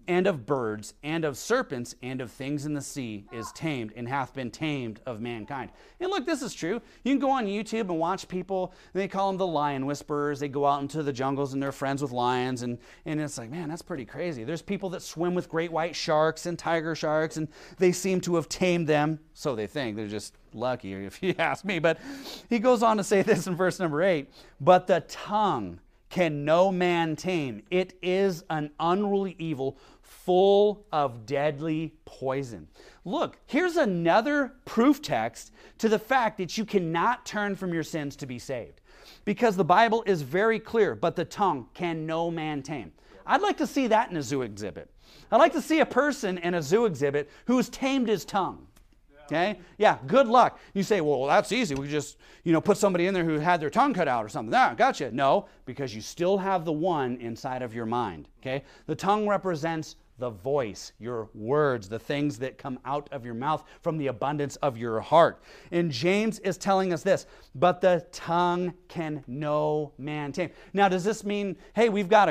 and of birds, and of serpents, and of things in the sea is tamed, and hath been tamed of mankind. And look, this is true. You can go on YouTube and watch people, and they call them the lion whisperers. They go out into the jungles, and they're friends with lions, and it's like, man, that's pretty crazy. There's people that swim with great white sharks and tiger sharks, and they seem to have tamed them. So they think. They're just lucky, if you ask me. But he goes on to say this in verse number 8, but the tongue can no man tame. It is an unruly evil, full of deadly poison. Look, here's another proof text to the fact that you cannot turn from your sins to be saved. Because the Bible is very clear, but the tongue can no man tame. I'd like to see that in a zoo exhibit. I'd like to see a person in a zoo exhibit who's tamed his tongue. Okay? Yeah, good luck. You say, well, that's easy. We could just, put somebody in there who had their tongue cut out or something. Ah, gotcha. No, because you still have the one inside of your mind. Okay? The tongue represents the voice, your words, the things that come out of your mouth from the abundance of your heart. And James is telling us this, but the tongue can no man tame. Now, does this mean, hey, we've got a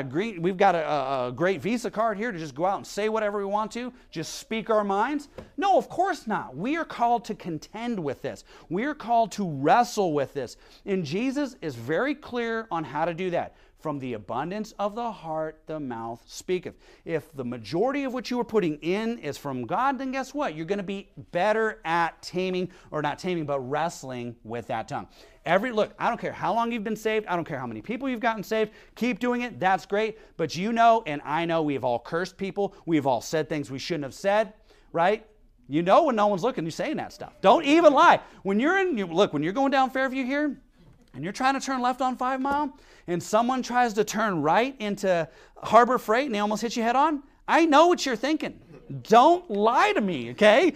great Visa card here to just go out and say whatever we want to, just speak our minds? No, of course not. We are called to contend with this. We are called to wrestle with this. And Jesus is very clear on how to do that. From the abundance of the heart, the mouth speaketh. If the majority of what you are putting in is from God, then guess what? You're going to be better at taming, or not taming, but wrestling with that tongue. Look, I don't care how long you've been saved. I don't care how many people you've gotten saved. Keep doing it. That's great. But and I know we have all cursed people. We have all said things we shouldn't have said, right? When no one's looking, you're saying that stuff. Don't even lie. When you're going down Fairview here, and you're trying to turn left on 5 Mile, and someone tries to turn right into Harbor Freight and they almost hit you head on, I know what you're thinking. Don't lie to me, okay?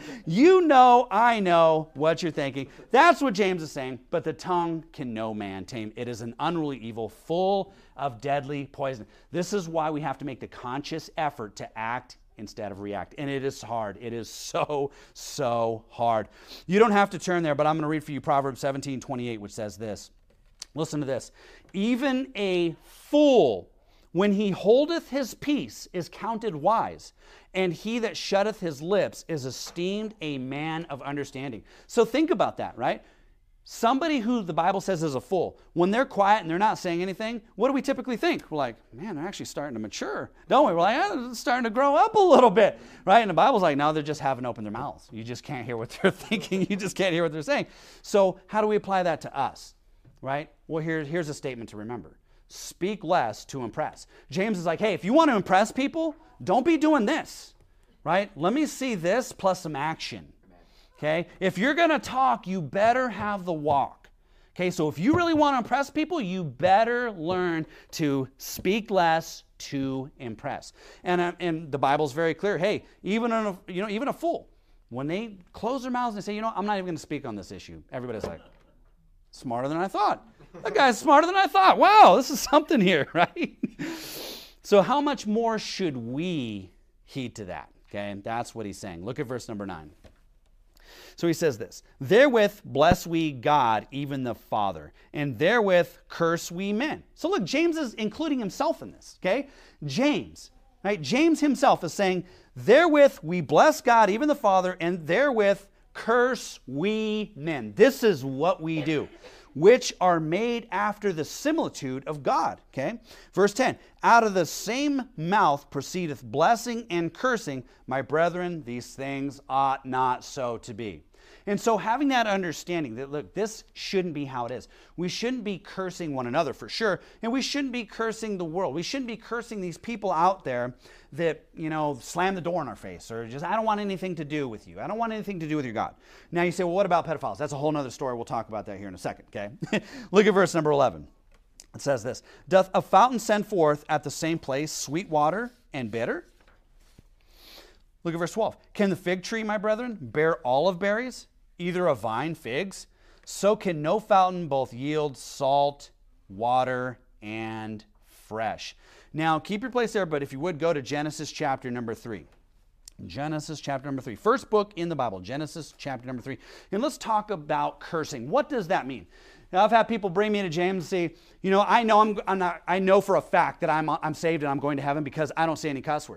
I know what you're thinking. That's what James is saying. But the tongue can no man tame. It is an unruly evil full of deadly poison. This is why we have to make the conscious effort to act instead of react. And it is hard. It is so, so hard. You don't have to turn there, but I'm going to read for you Proverbs 17:28, which says this. Listen to this. Even a fool, when he holdeth his peace, is counted wise, and he that shutteth his lips is esteemed a man of understanding. So think about that, right? Somebody who the Bible says is a fool, when they're quiet and they're not saying anything, what do we typically think? We're like, man, they're actually starting to mature, don't we? We're like, they're starting to grow up a little bit, right? And the Bible's like, no, they just haven't opened their mouths. You just can't hear what they're thinking. You just can't hear what they're saying. So how do we apply that to us, right? Well, here's a statement to remember. Speak less to impress. James is like, hey, if you want to impress people, don't be doing this, right? Let me see this plus some action. Okay? If you're going to talk, you better have the walk. Okay? So if you really want to impress people, you better learn to speak less to impress. And the Bible's very clear. Hey, even a fool, when they close their mouths and say, I'm not even going to speak on this issue, everybody's like, smarter than I thought. That guy's smarter than I thought. Wow, this is something here, right? So how much more should we heed to that? Okay? And that's what he's saying. Look at verse number 9. So he says this, therewith bless we God, even the Father, and therewith curse we men. So look, James is including himself in this, okay? James, right? James himself is saying, therewith we bless God, even the Father, and therewith curse we men. This is what we do, which are made after the similitude of God, okay? Verse 10, out of the same mouth proceedeth blessing and cursing. My brethren, these things ought not so to be. And so having that understanding that, look, this shouldn't be how it is. We shouldn't be cursing one another for sure, and we shouldn't be cursing the world. We shouldn't be cursing these people out there that, slam the door in our face or just, I don't want anything to do with you. I don't want anything to do with your God. Now you say, well, what about pedophiles? That's a whole other story. We'll talk about that here in a second, okay? Look at verse number 11. It says this, doth a fountain send forth at the same place sweet water and bitter? Look at verse 12. Can the fig tree, my brethren, bear olive berries, either a vine figs? So can no fountain both yield salt, water, and fresh. Now, keep your place there, but if you would, go to Genesis chapter number 3. Genesis chapter number 3. First book in the Bible, Genesis chapter number 3. And let's talk about cursing. What does that mean? Now, I've had people bring me to James and say, I know for a fact that I'm saved and I'm going to heaven because I don't say any cuss words.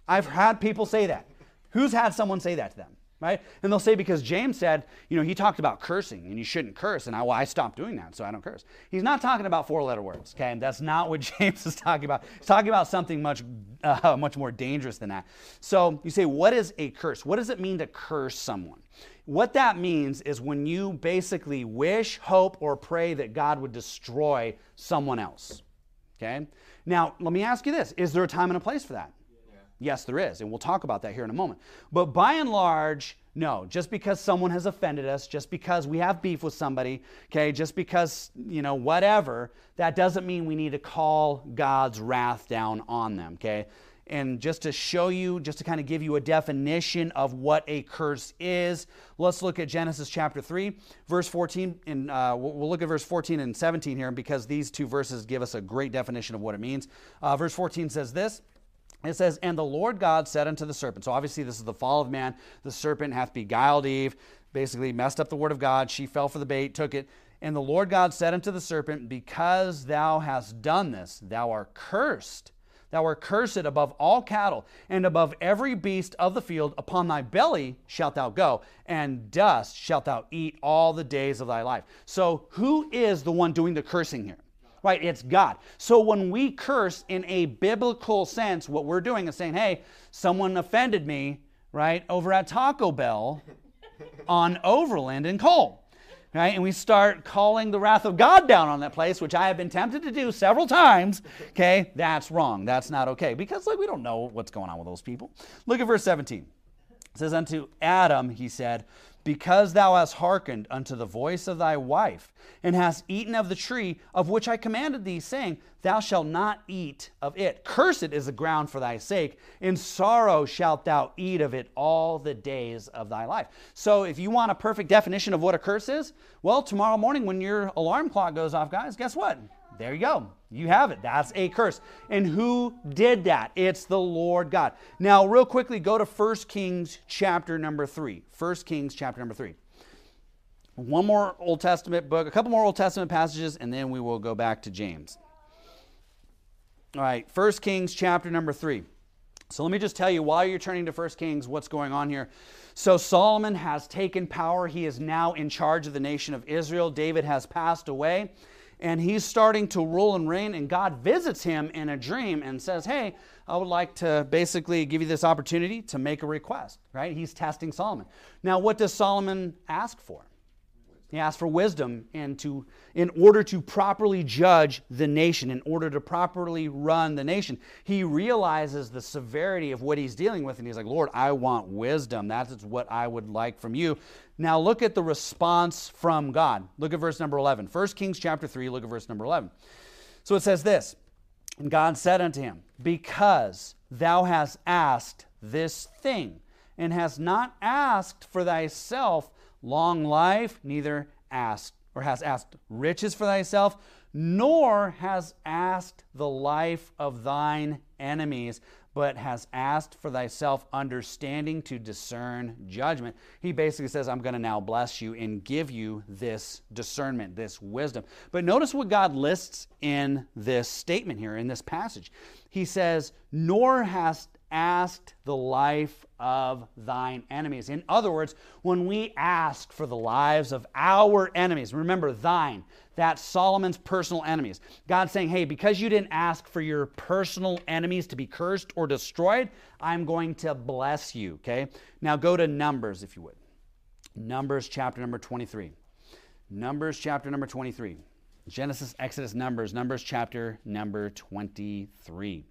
I've had people say that. Who's had someone say that to them? Right? And they'll say, because James said, he talked about cursing and you shouldn't curse. And I stopped doing that, so I don't curse. He's not talking about 4-letter words, okay? And that's not what James is talking about. He's talking about something much more dangerous than that. So you say, what is a curse? What does it mean to curse someone? What that means is when you basically wish, hope, or pray that God would destroy someone else, okay? Now, let me ask you this. Is there a time and a place for that? Yes, there is, and we'll talk about that here in a moment. But by and large, no. Just because someone has offended us, just because we have beef with somebody, okay, just because, whatever, that doesn't mean we need to call God's wrath down on them, okay? And just to show you, just to kind of give you a definition of what a curse is, let's look at Genesis chapter 3, verse 14, and we'll look at verse 14 and 17 here, because these two verses give us a great definition of what it means. Verse 14 says this. It says, and the Lord God said unto the serpent. So obviously this is the fall of man. The serpent hath beguiled Eve, basically messed up the word of God. She fell for the bait, took it. And the Lord God said unto the serpent, because thou hast done this, thou art cursed. Thou art cursed above all cattle, and above every beast of the field. Upon thy belly shalt thou go, and dust shalt thou eat all the days of thy life. So who is the one doing the cursing here? Right, it's God. So when we curse in a biblical sense, what we're doing is saying, hey, someone offended me, right, over at Taco Bell on Overland and Cole. Right, and we start calling the wrath of God down on that place, which I have been tempted to do several times. Okay, that's wrong. That's not okay. Because we don't know what's going on with those people. Look at verse 17. It says, unto Adam, he said, because thou hast hearkened unto the voice of thy wife, and hast eaten of the tree of which I commanded thee, saying, thou shalt not eat of it. Cursed is the ground for thy sake. In sorrow shalt thou eat of it all the days of thy life. So if you want a perfect definition of what a curse is, well, tomorrow morning when your alarm clock goes off, guys, guess what? There you go. You have it. That's a curse. And who did that? It's the Lord God. Now, real quickly, go to 1 Kings chapter number 3. 1 Kings chapter number 3. One more Old Testament book, a couple more Old Testament passages, and then we will go back to James. All right, 1 Kings chapter number 3. So let me just tell you, while you're turning to 1 Kings, what's going on here. So Solomon has taken power. He is now in charge of the nation of Israel. David has passed away. And he's starting to rule and reign, and God visits him in a dream and says, hey, I would like to basically give you this opportunity to make a request, right? He's testing Solomon. Now, what does Solomon ask for? He asks for wisdom in order to properly judge the nation, in order to properly run the nation. He realizes the severity of what he's dealing with, and he's like, Lord, I want wisdom. That's what I would like from you. Now look at the response from God. Look at verse number 11. 1 Kings chapter 3, look at verse number 11. So it says this, and God said unto him, because thou hast asked this thing, and hast not asked for thyself long life, neither asked or has asked riches for thyself, nor has asked the life of thine enemies, but has asked for thyself understanding to discern judgment. He basically says, I'm going to now bless you and give you this discernment, this wisdom. But notice what God lists in this statement here, in this passage. He says, nor hast asked the life of thine enemies. In other words, when we ask for the lives of our enemies, remember thine, that's Solomon's personal enemies. God's saying, hey, because you didn't ask for your personal enemies to be cursed or destroyed, I'm going to bless you, okay? Now go to Numbers, if you would. Numbers chapter number 23. Numbers chapter number 23. Genesis, Exodus, Numbers chapter number 23.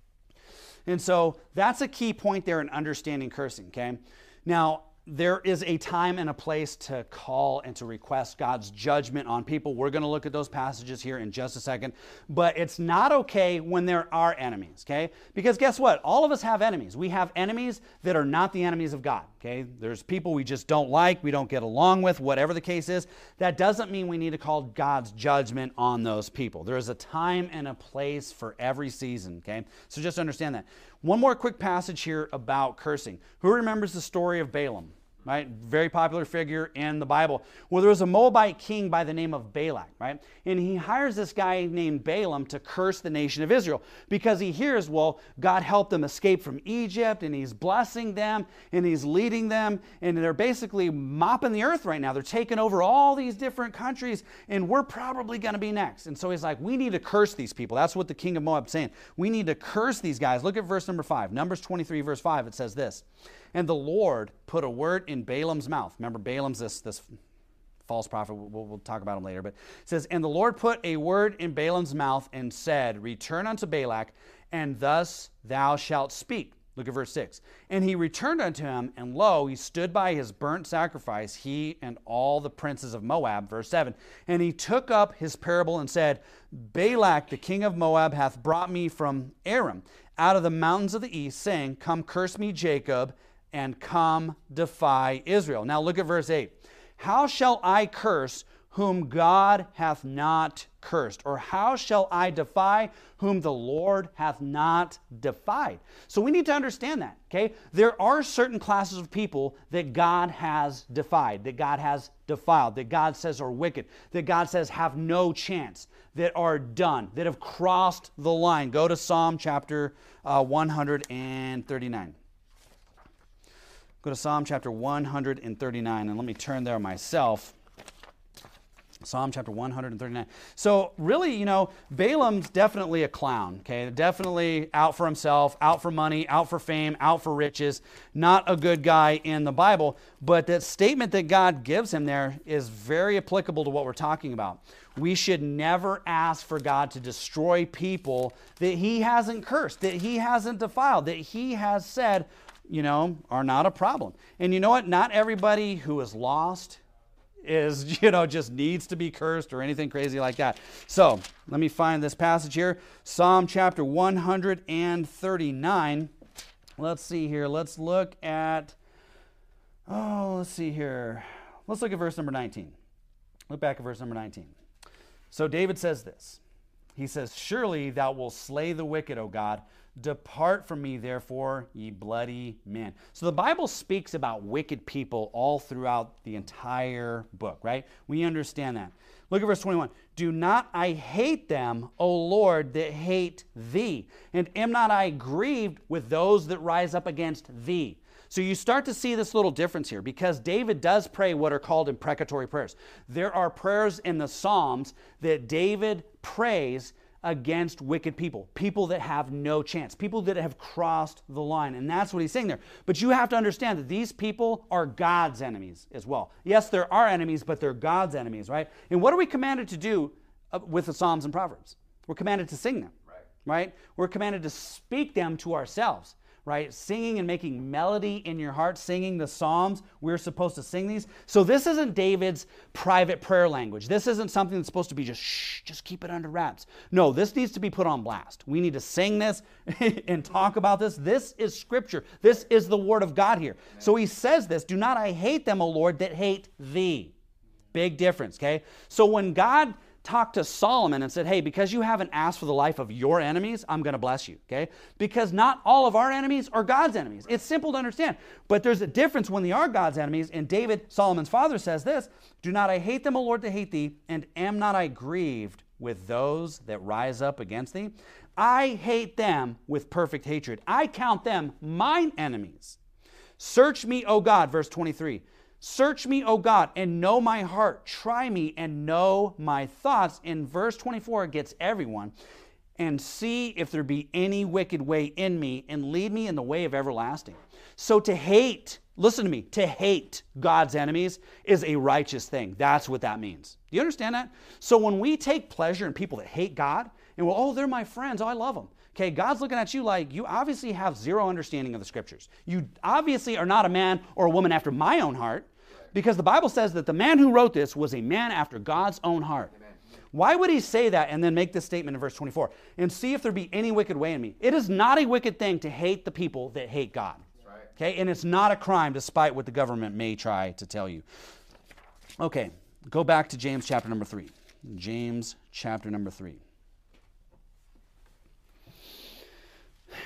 And so that's a key point there in understanding cursing, okay? Now, there is a time and a place to call and to request God's judgment on people. We're going to look at those passages here in just a second. But it's not okay when there are enemies, okay? Because guess what? All of us have enemies. We have enemies that are not the enemies of God, okay? There's people we just don't like, we don't get along with, whatever the case is. That doesn't mean we need to call God's judgment on those people. There is a time and a place for every season, okay? So just understand that. One more quick passage here about cursing. Who remembers the story of Balaam? right? Very popular figure in the Bible. Well, there was a Moabite king by the name of Balak, right? And he hires this guy named Balaam to curse the nation of Israel because he hears, well, God helped them escape from Egypt, and he's blessing them, and he's leading them, and they're basically mopping the earth right now. They're taking over all these different countries, and we're probably going to be next. And so he's like, we need to curse these people. That's what the king of Moab is saying. We need to curse these guys. Look at verse number 5. Numbers 23, verse 5, it says this. And the Lord put a word in Balaam's mouth. Remember, Balaam's this false prophet. We'll talk about him later. But it says, and the Lord put a word in Balaam's mouth and said, return unto Balak, and thus thou shalt speak. Look at verse 6. And he returned unto him, and lo, he stood by his burnt sacrifice, he and all the princes of Moab. Verse 7. And he took up his parable and said, Balak, the king of Moab, hath brought me from Aram, out of the mountains of the east, saying, come curse me, Jacob, and come defy Israel. Now look at verse 8. How shall I curse whom God hath not cursed? Or how shall I defy whom the Lord hath not defied? So we need to understand that, okay? There are certain classes of people that God has defied, that God has defiled, that God says are wicked, that God says have no chance, that are done, that have crossed the line. Go to Psalm chapter 139. Go to Psalm chapter 139, and let me turn there myself. Psalm chapter 139. So really, Balaam's definitely a clown, okay? Definitely out for himself, out for money, out for fame, out for riches. Not a good guy in the Bible. But that statement that God gives him there is very applicable to what we're talking about. We should never ask for God to destroy people that he hasn't cursed, that he hasn't defiled, that he has said, are not a problem. And you know what? Not everybody who is lost is, just needs to be cursed or anything crazy like that. So let me find this passage here. Psalm chapter 139. Let's see here. Let's look at, let's see here. Let's look at verse number 19. Look back at verse number 19. So David says this. He says, surely thou wilt slay the wicked, O God. Depart from me, therefore, ye bloody men. So the Bible speaks about wicked people all throughout the entire book, right? We understand that. Look at verse 21. Do not I hate them, O Lord, that hate thee? And am not I grieved with those that rise up against thee? So you start to see this little difference here because David does pray what are called imprecatory prayers. There are prayers in the Psalms that David prays against wicked people, people that have no chance, people that have crossed the line. And that's what he's saying there. But you have to understand that these people are God's enemies as well. Yes, there are enemies, but they're God's enemies, right? And what are we commanded to do with the Psalms and Proverbs? We're commanded to sing them, right? We're commanded to speak them to ourselves. Right? Singing and making melody in your heart, singing the Psalms. We're supposed to sing these. So this isn't David's private prayer language. This isn't something that's supposed to be just keep it under wraps. No, this needs to be put on blast. We need to sing this and talk about this. This is Scripture. This is the Word of God here. Amen. So he says this, do not I hate them, O Lord, that hate thee. Big difference, okay? So when God talked to Solomon and said, hey, because you haven't asked for the life of your enemies, I'm going to bless you, okay? Because not all of our enemies are God's enemies. It's simple to understand. But there's a difference when they are God's enemies. And David, Solomon's father, says this, do not I hate them, O Lord, that hate thee, and am not I grieved with those that rise up against thee? I hate them with perfect hatred. I count them mine enemies. Search me, O God, verse 23. Search me, O God, and know my heart. Try me and know my thoughts. In verse 24, it gets everyone. And see if there be any wicked way in me, and lead me in the way of everlasting. So to hate, listen to me, to hate God's enemies is a righteous thing. That's what that means. Do you understand that? So when we take pleasure in people that hate God, and they're my friends, I love them. Okay, God's looking at you like you obviously have zero understanding of the Scriptures. You obviously are not a man or a woman after my own heart, because the Bible says that the man who wrote this was a man after God's own heart. Amen. Why would he say that and then make this statement in verse 24? And see if there be any wicked way in me. It is not a wicked thing to hate the people that hate God. Right. Okay, and it's not a crime despite what the government may try to tell you. Okay, go back to James chapter number 3. James chapter number 3.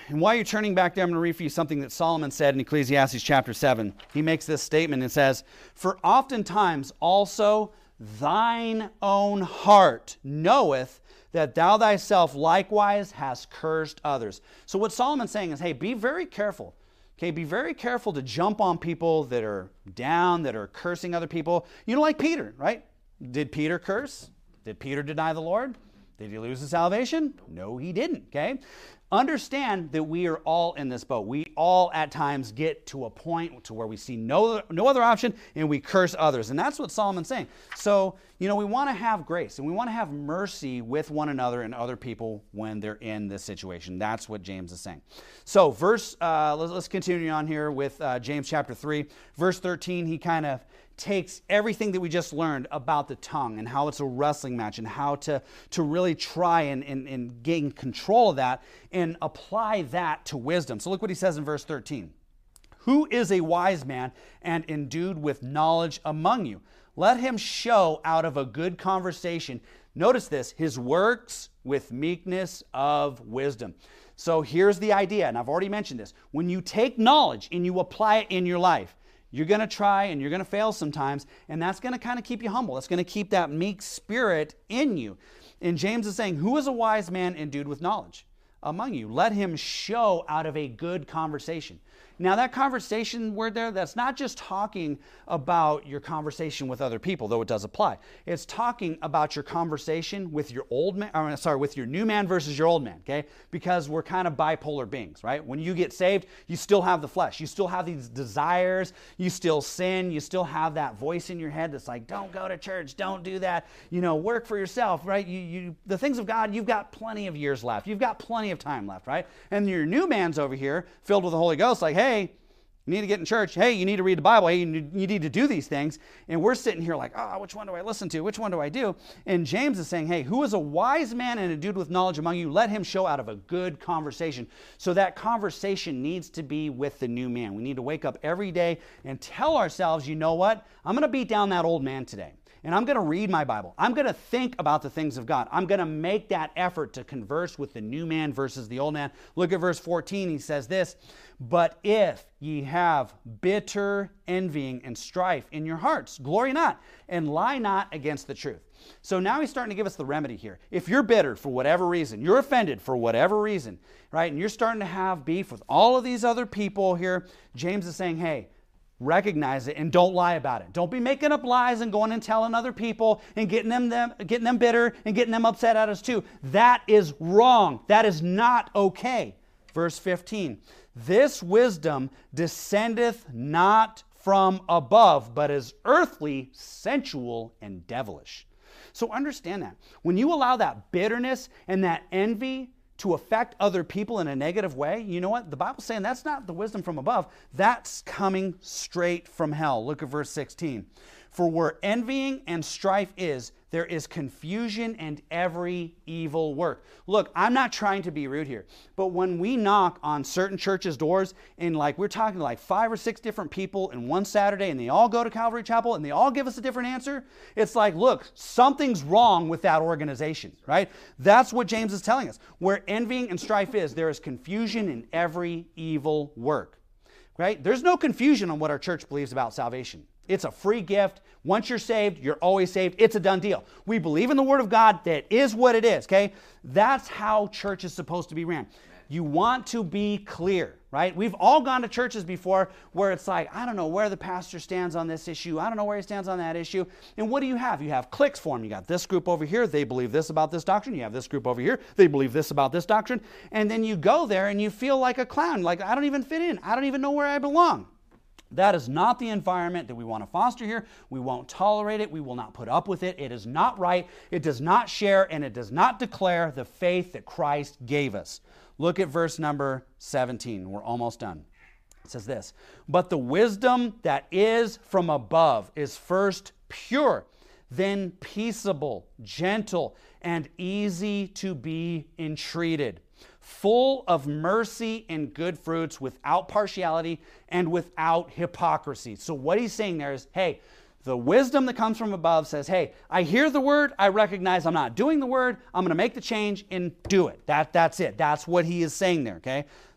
and while you're turning back there, I'm going to read for you something that Solomon said in Ecclesiastes chapter 7. He makes this statement and says, "For oftentimes also thine own heart knoweth that thou thyself likewise hast cursed others." So what Solomon's saying is, hey, be very careful. Okay, be very careful to jump on people that are down, that are cursing other people. You know, like Peter, right? Did Peter curse? Did Peter deny the Lord? Did he lose his salvation? No, he didn't, okay? Understand that we are all in this boat. We all at times get to a point to where we see no other option and we curse others. And that's what Solomon's saying. So, you know, we want to have grace and we want to have mercy with one another and other people when they're in this situation. That's what James is saying. So let's continue on here with James chapter 3. Verse 13, he kind of takes everything that we just learned about the tongue and how it's a wrestling match and how to really try and gain control of that and apply that to wisdom. So look what he says in verse 13. "Who is a wise man and endued with knowledge among you? Let him show out of a good conversation." Notice this, "his works with meekness of wisdom." So here's the idea, and I've already mentioned this. When you take knowledge and you apply it in your life, you're going to try and you're going to fail sometimes, and that's going to kind of keep you humble. That's going to keep that meek spirit in you. And James is saying, "Who is a wise man endued with knowledge among you? Let him show out of a good conversation." Now, that conversation word there, that's not just talking about your conversation with other people, though it does apply. It's talking about your conversation with your with your new man versus your old man, okay? Because we're kind of bipolar beings, right? When you get saved, you still have the flesh. You still have these desires. You still sin. You still have that voice in your head that's like, don't go to church. Don't do that. You know, work for yourself, right? The things of God, you've got plenty of years left. You've got plenty of time left, right? And your new man's over here, filled with the Holy Ghost, like, hey, you need to get in church. Hey, you need to read the Bible. Hey, you need to do these things. And we're sitting here like, which one do I listen to? Which one do I do? And James is saying, hey, who is a wise man and endued with knowledge among you? Let him show out of a good conversation. So that conversation needs to be with the new man. We need to wake up every day and tell ourselves, you know what? I'm going to beat down that old man today. And I'm going to read my Bible. I'm going to think about the things of God. I'm going to make that effort to converse with the new man versus the old man. Look at verse 14. He says this, "But if ye have bitter envying and strife in your hearts, glory not, and lie not against the truth." So now he's starting to give us the remedy here. If you're bitter for whatever reason, you're offended for whatever reason, right, and you're starting to have beef with all of these other people here, James is saying, hey, recognize it and don't lie about it. Don't be making up lies and going and telling other people and getting them bitter and getting them upset at us too. That is wrong. That is not okay. Verse 15, "This wisdom descendeth not from above, but is earthly, sensual, and devilish." So understand that. When you allow that bitterness and that envy to affect other people in a negative way, you know what? The Bible's saying that's not the wisdom from above. That's coming straight from hell. Look at verse 16. "For where envying and strife is, there is confusion and every evil work." Look, I'm not trying to be rude here, but when we knock on certain churches' doors and like we're talking to like 5 or 6 different people in one Saturday and they all go to Calvary Chapel and they all give us a different answer, it's like, look, something's wrong with that organization, right? That's what James is telling us. Where envying and strife is, there is confusion in every evil work, right? There's no confusion on what our church believes about salvation. It's a free gift. Once you're saved, you're always saved. It's a done deal. We believe in the Word of God. That is what it is, okay? That's how church is supposed to be ran. You want to be clear, right? We've all gone to churches before where it's like, I don't know where the pastor stands on this issue. I don't know where he stands on that issue. And what do you have? You have cliques for them. You got this group over here. They believe this about this doctrine. You have this group over here. They believe this about this doctrine. And then you go there and you feel like a clown. Like, I don't even fit in. I don't even know where I belong. That is not the environment that we want to foster here. We won't tolerate it. We will not put up with it. It is not right. It does not share and it does not declare the faith that Christ gave us. Look at verse number 17. We're almost done. It says this, "But the wisdom that is from above is first pure, then peaceable, gentle, and easy to be entreated, full of mercy and good fruits, without partiality and without hypocrisy." So what he's saying there is, hey, the wisdom that comes from above says, hey, I hear the word, I recognize I'm not doing the word, I'm going to make the change and do it. That's it. That's what he is saying there, okay?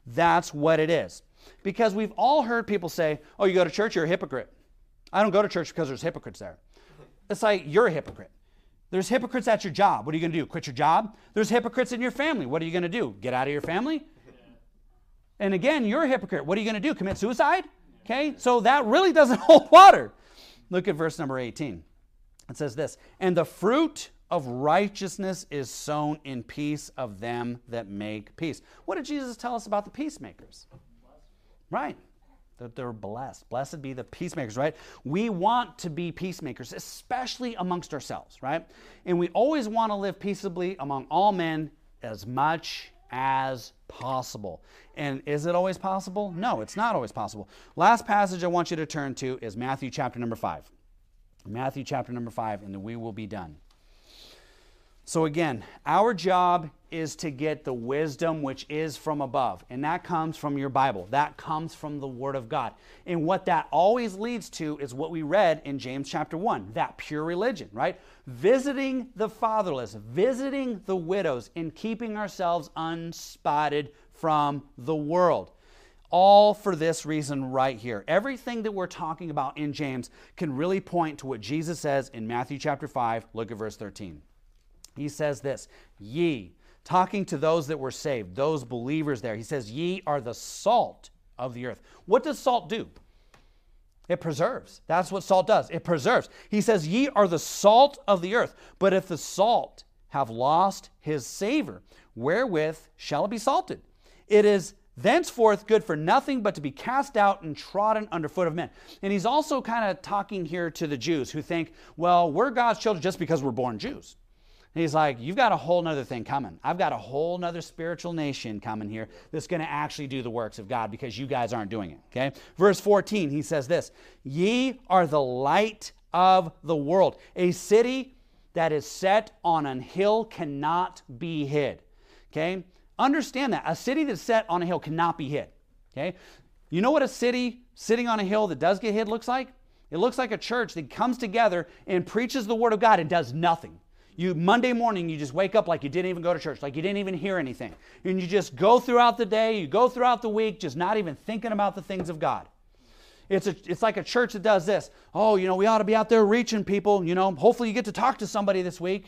That's what it is. Because we've all heard people say, oh, you go to church, you're a hypocrite. I don't go to church because there's hypocrites there. It's like, you're a hypocrite. There's hypocrites at your job. What are you going to do? Quit your job? There's hypocrites in your family. What are you going to do? Get out of your family? And again, you're a hypocrite. What are you going to do? Commit suicide? Okay, so that really doesn't hold water. Look at verse number 18. It says this, and the fruit of righteousness is sown in peace of them that make peace. What did Jesus tell us about the peacemakers? Right. That they're blessed. Blessed be the peacemakers, right? We want to be peacemakers, especially amongst ourselves, right? And we always want to live peaceably among all men as much as possible. And is it always possible? No, it's not always possible. Last passage I want you to turn to is Matthew chapter number 5. Matthew chapter number 5, and then we will be done. So again, our job is to get the wisdom which is from above. And that comes from your Bible. That comes from the Word of God. And what that always leads to is what we read in James chapter 1, that pure religion, right? Visiting the fatherless, visiting the widows, and keeping ourselves unspotted from the world. All for this reason right here. Everything that we're talking about in James can really point to what Jesus says in Matthew chapter 5. Look at verse 13. He says this, ye, talking to those that were saved, those believers there. He says, ye are the salt of the earth. What does salt do? It preserves. That's what salt does. It preserves. He says, ye are the salt of the earth. But if the salt have lost his savor, wherewith shall it be salted? It is thenceforth good for nothing but to be cast out and trodden under foot of men. And he's also kind of talking here to the Jews who think, well, we're God's children just because we're born Jews. And he's like, you've got a whole nother thing coming. I've got a whole nother spiritual nation coming here that's going to actually do the works of God because you guys aren't doing it. Okay? Verse 14, he says this, ye are the light of the world. A city that is set on an hill cannot be hid. Okay? Understand that. A city that's set on a hill cannot be hid. Okay? You know what a city sitting on a hill that does get hid looks like? It looks like a church that comes together and preaches the Word of God and does nothing. Monday morning, you just wake up like you didn't even go to church, like you didn't even hear anything. And you just go throughout the day, you go throughout the week, just not even thinking about the things of God. It's like a church that does this. Oh, we ought to be out there reaching people. Hopefully you get to talk to somebody this week.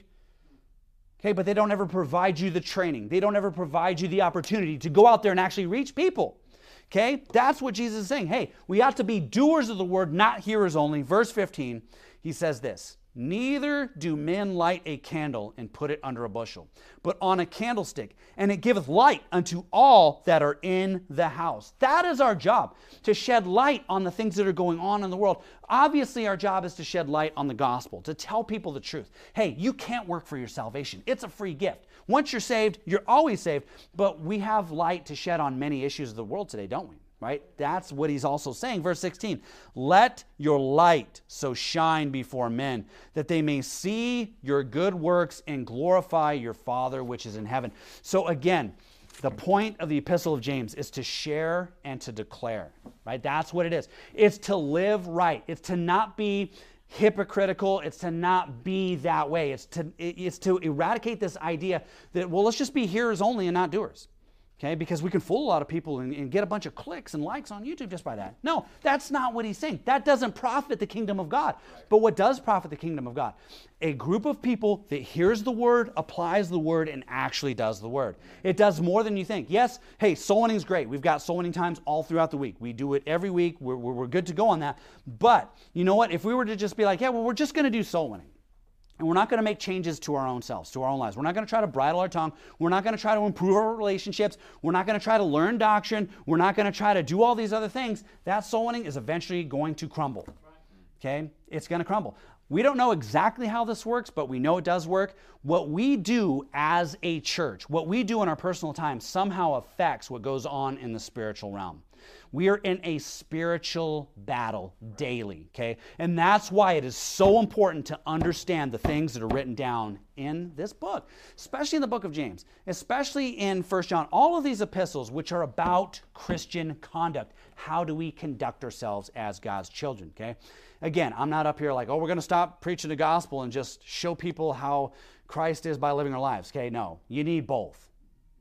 Okay, but they don't ever provide you the training. They don't ever provide you the opportunity to go out there and actually reach people. Okay, that's what Jesus is saying. Hey, we ought to be doers of the word, not hearers only. Verse 15, he says this, neither do men light a candle and put it under a bushel, but on a candlestick, and it giveth light unto all that are in the house. That is our job, to shed light on the things that are going on in the world. Obviously, our job is to shed light on the gospel, to tell people the truth. Hey, you can't work for your salvation. It's a free gift. Once you're saved, you're always saved, but we have light to shed on many issues of the world today, don't we? Right? That's what he's also saying. Verse 16, let your light so shine before men that they may see your good works and glorify your Father which is in heaven. So again, the point of the Epistle of James is to share and to declare, right? That's what it is. It's to live right. It's to not be hypocritical. It's to not be that way. It's to eradicate this idea that, well, let's just be hearers only and not doers. Okay, because we can fool a lot of people and get a bunch of clicks and likes on YouTube just by that. No, that's not what he's saying. That doesn't profit the kingdom of God. But what does profit the kingdom of God? A group of people that hears the word, applies the word, and actually does the word. It does more than you think. Yes, hey, soul winning is great. We've got soul winning times all throughout the week. We do it every week. We're good to go on that. But you know what? If we were to just be like, yeah, well, we're just going to do soul winning. And we're not going to make changes to our own selves, to our own lives. We're not going to try to bridle our tongue. We're not going to try to improve our relationships. We're not going to try to learn doctrine. We're not going to try to do all these other things. That soul winning is eventually going to crumble. Okay? It's going to crumble. We don't know exactly how this works, but we know it does work. What we do as a church, what we do in our personal time somehow affects what goes on in the spiritual realm. We are in a spiritual battle daily, okay? And that's why it is so important to understand the things that are written down in this book, especially in the book of James, especially in 1 John, all of these epistles which are about Christian conduct. How do we conduct ourselves as God's children, okay? Again, I'm not up here like, oh, we're going to stop preaching the gospel and just show people how Christ is by living our lives, okay? No, you need both.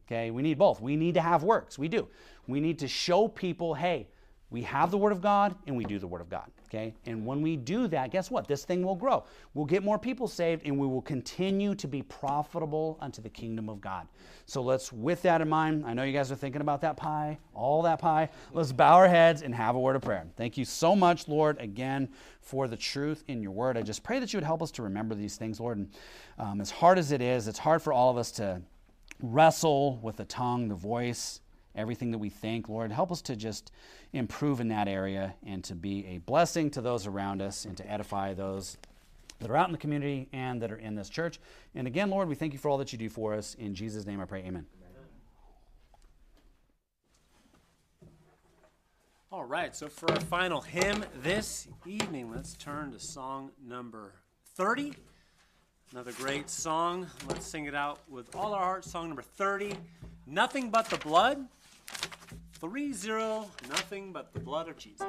Okay, we need both. We need to have works. We do. We need to show people, hey, we have the Word of God and we do the Word of God. Okay, and when we do that, guess what? This thing will grow. We'll get more people saved and we will continue to be profitable unto the kingdom of God. So let's, with that in mind, I know you guys are thinking about that pie, all that pie. Let's bow our heads and have a word of prayer. Thank you so much, Lord, again, for the truth in your word. I just pray that you would help us to remember these things, Lord. And as hard as it is, it's hard for all of us to wrestle with the tongue, the voice, everything that we think. Lord, help us to just improve in that area and to be a blessing to those around us and to edify those that are out in the community and that are in this church. And again, Lord, we thank you for all that you do for us. In Jesus' name I pray, amen. All right, so for our final hymn this evening, let's turn to song number 30. Another great song. Let's sing it out with all our hearts. Song number 30, Nothing But the Blood. 3-0, Nothing But the Blood of Jesus.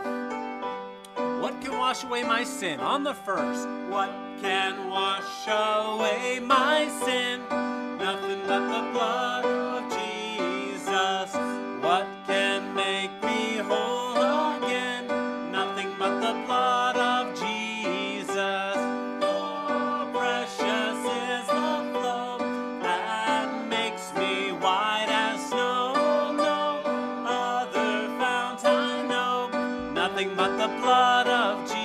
What can wash away my sin? On the first. What can wash away my sin? Nothing but the blood of Jesus. What can make me whole again? Nothing but the blood of Jesus. Oh, precious is the flow that makes me white as snow. No other fount I know. Nothing but the blood of Jesus.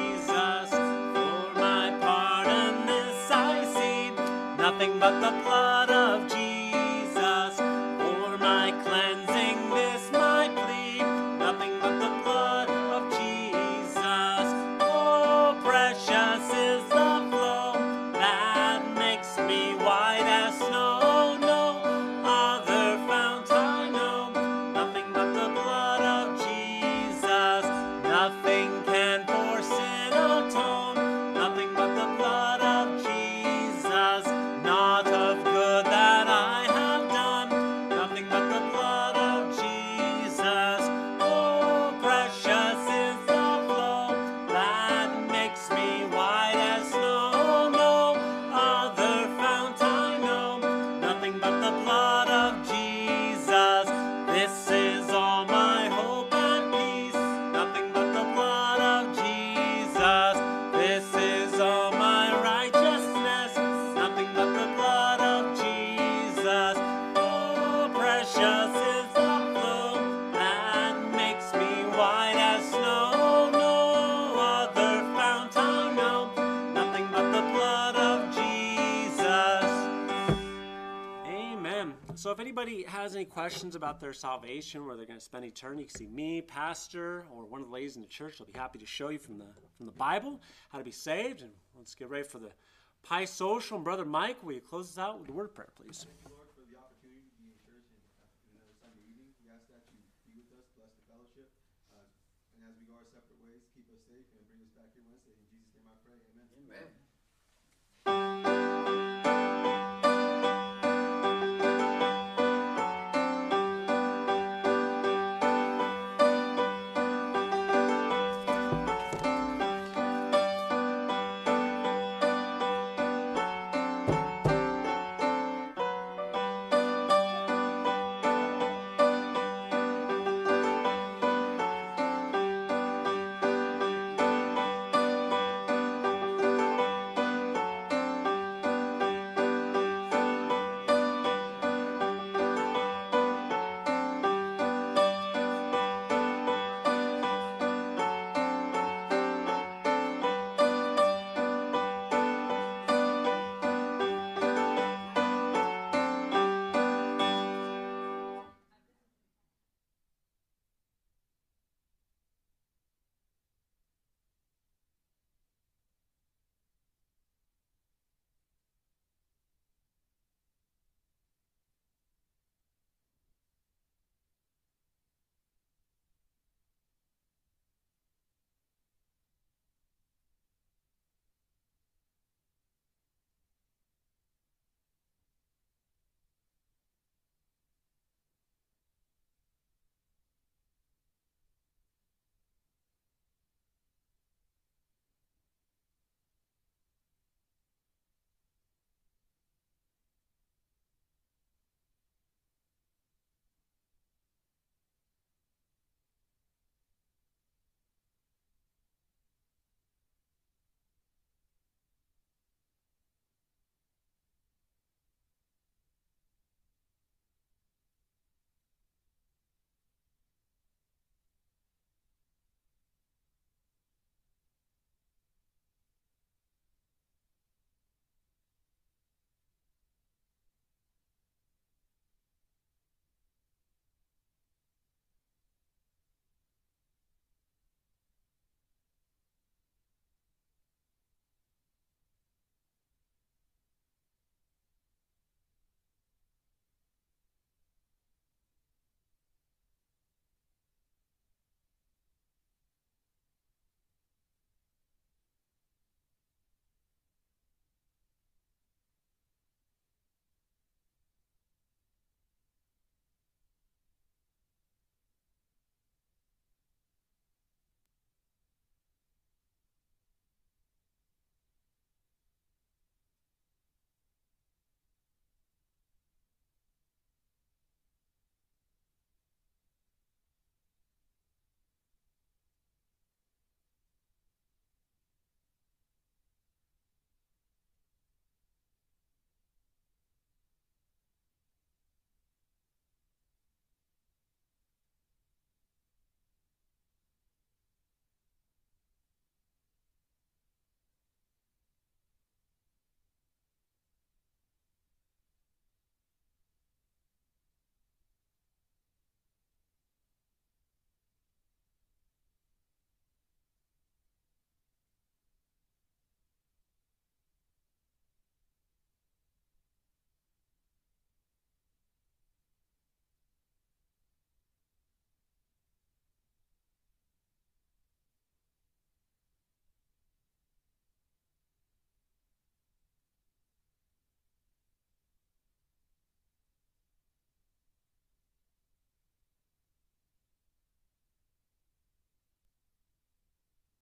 For my pardon this I see. Nothing but the blood of Jesus. For my cleansing this my plea. Nothing but the blood of Jesus. Oh, precious is the flow that makes me white as snow. No other fount I know. Nothing but the blood of Jesus. Nothing can for sin atone. Nothing but the blood of Jesus. Not of good that I have done. Nothing but the blood of Jesus. Oh, precious is the flow that makes me white as snow. No other fount I know. Nothing but the blood of Jesus. This is all my hope and peace. Nothing but the blood of Jesus. This is all my righteousness. Nothing but the blood of Jesus. Oh, precious is the flow that makes me white as snow. No other fount I know. Nothing but the blood of Jesus. Amen. So if anybody has any questions about their salvation, where they're going to spend eternity, you can see me, pastor, or one of the ladies in the church. I'll be happy to show you from the Bible how to be saved. And let's get ready for the Pie Social. And Brother Mike, will you close us out with a word of prayer, please? Thank you, Lord, for the opportunity to be in church and another Sunday evening. We ask that you be with us, bless the fellowship, and as we go our separate ways, keep us safe and bring us back here Wednesday. In Jesus' name I pray, amen. Amen.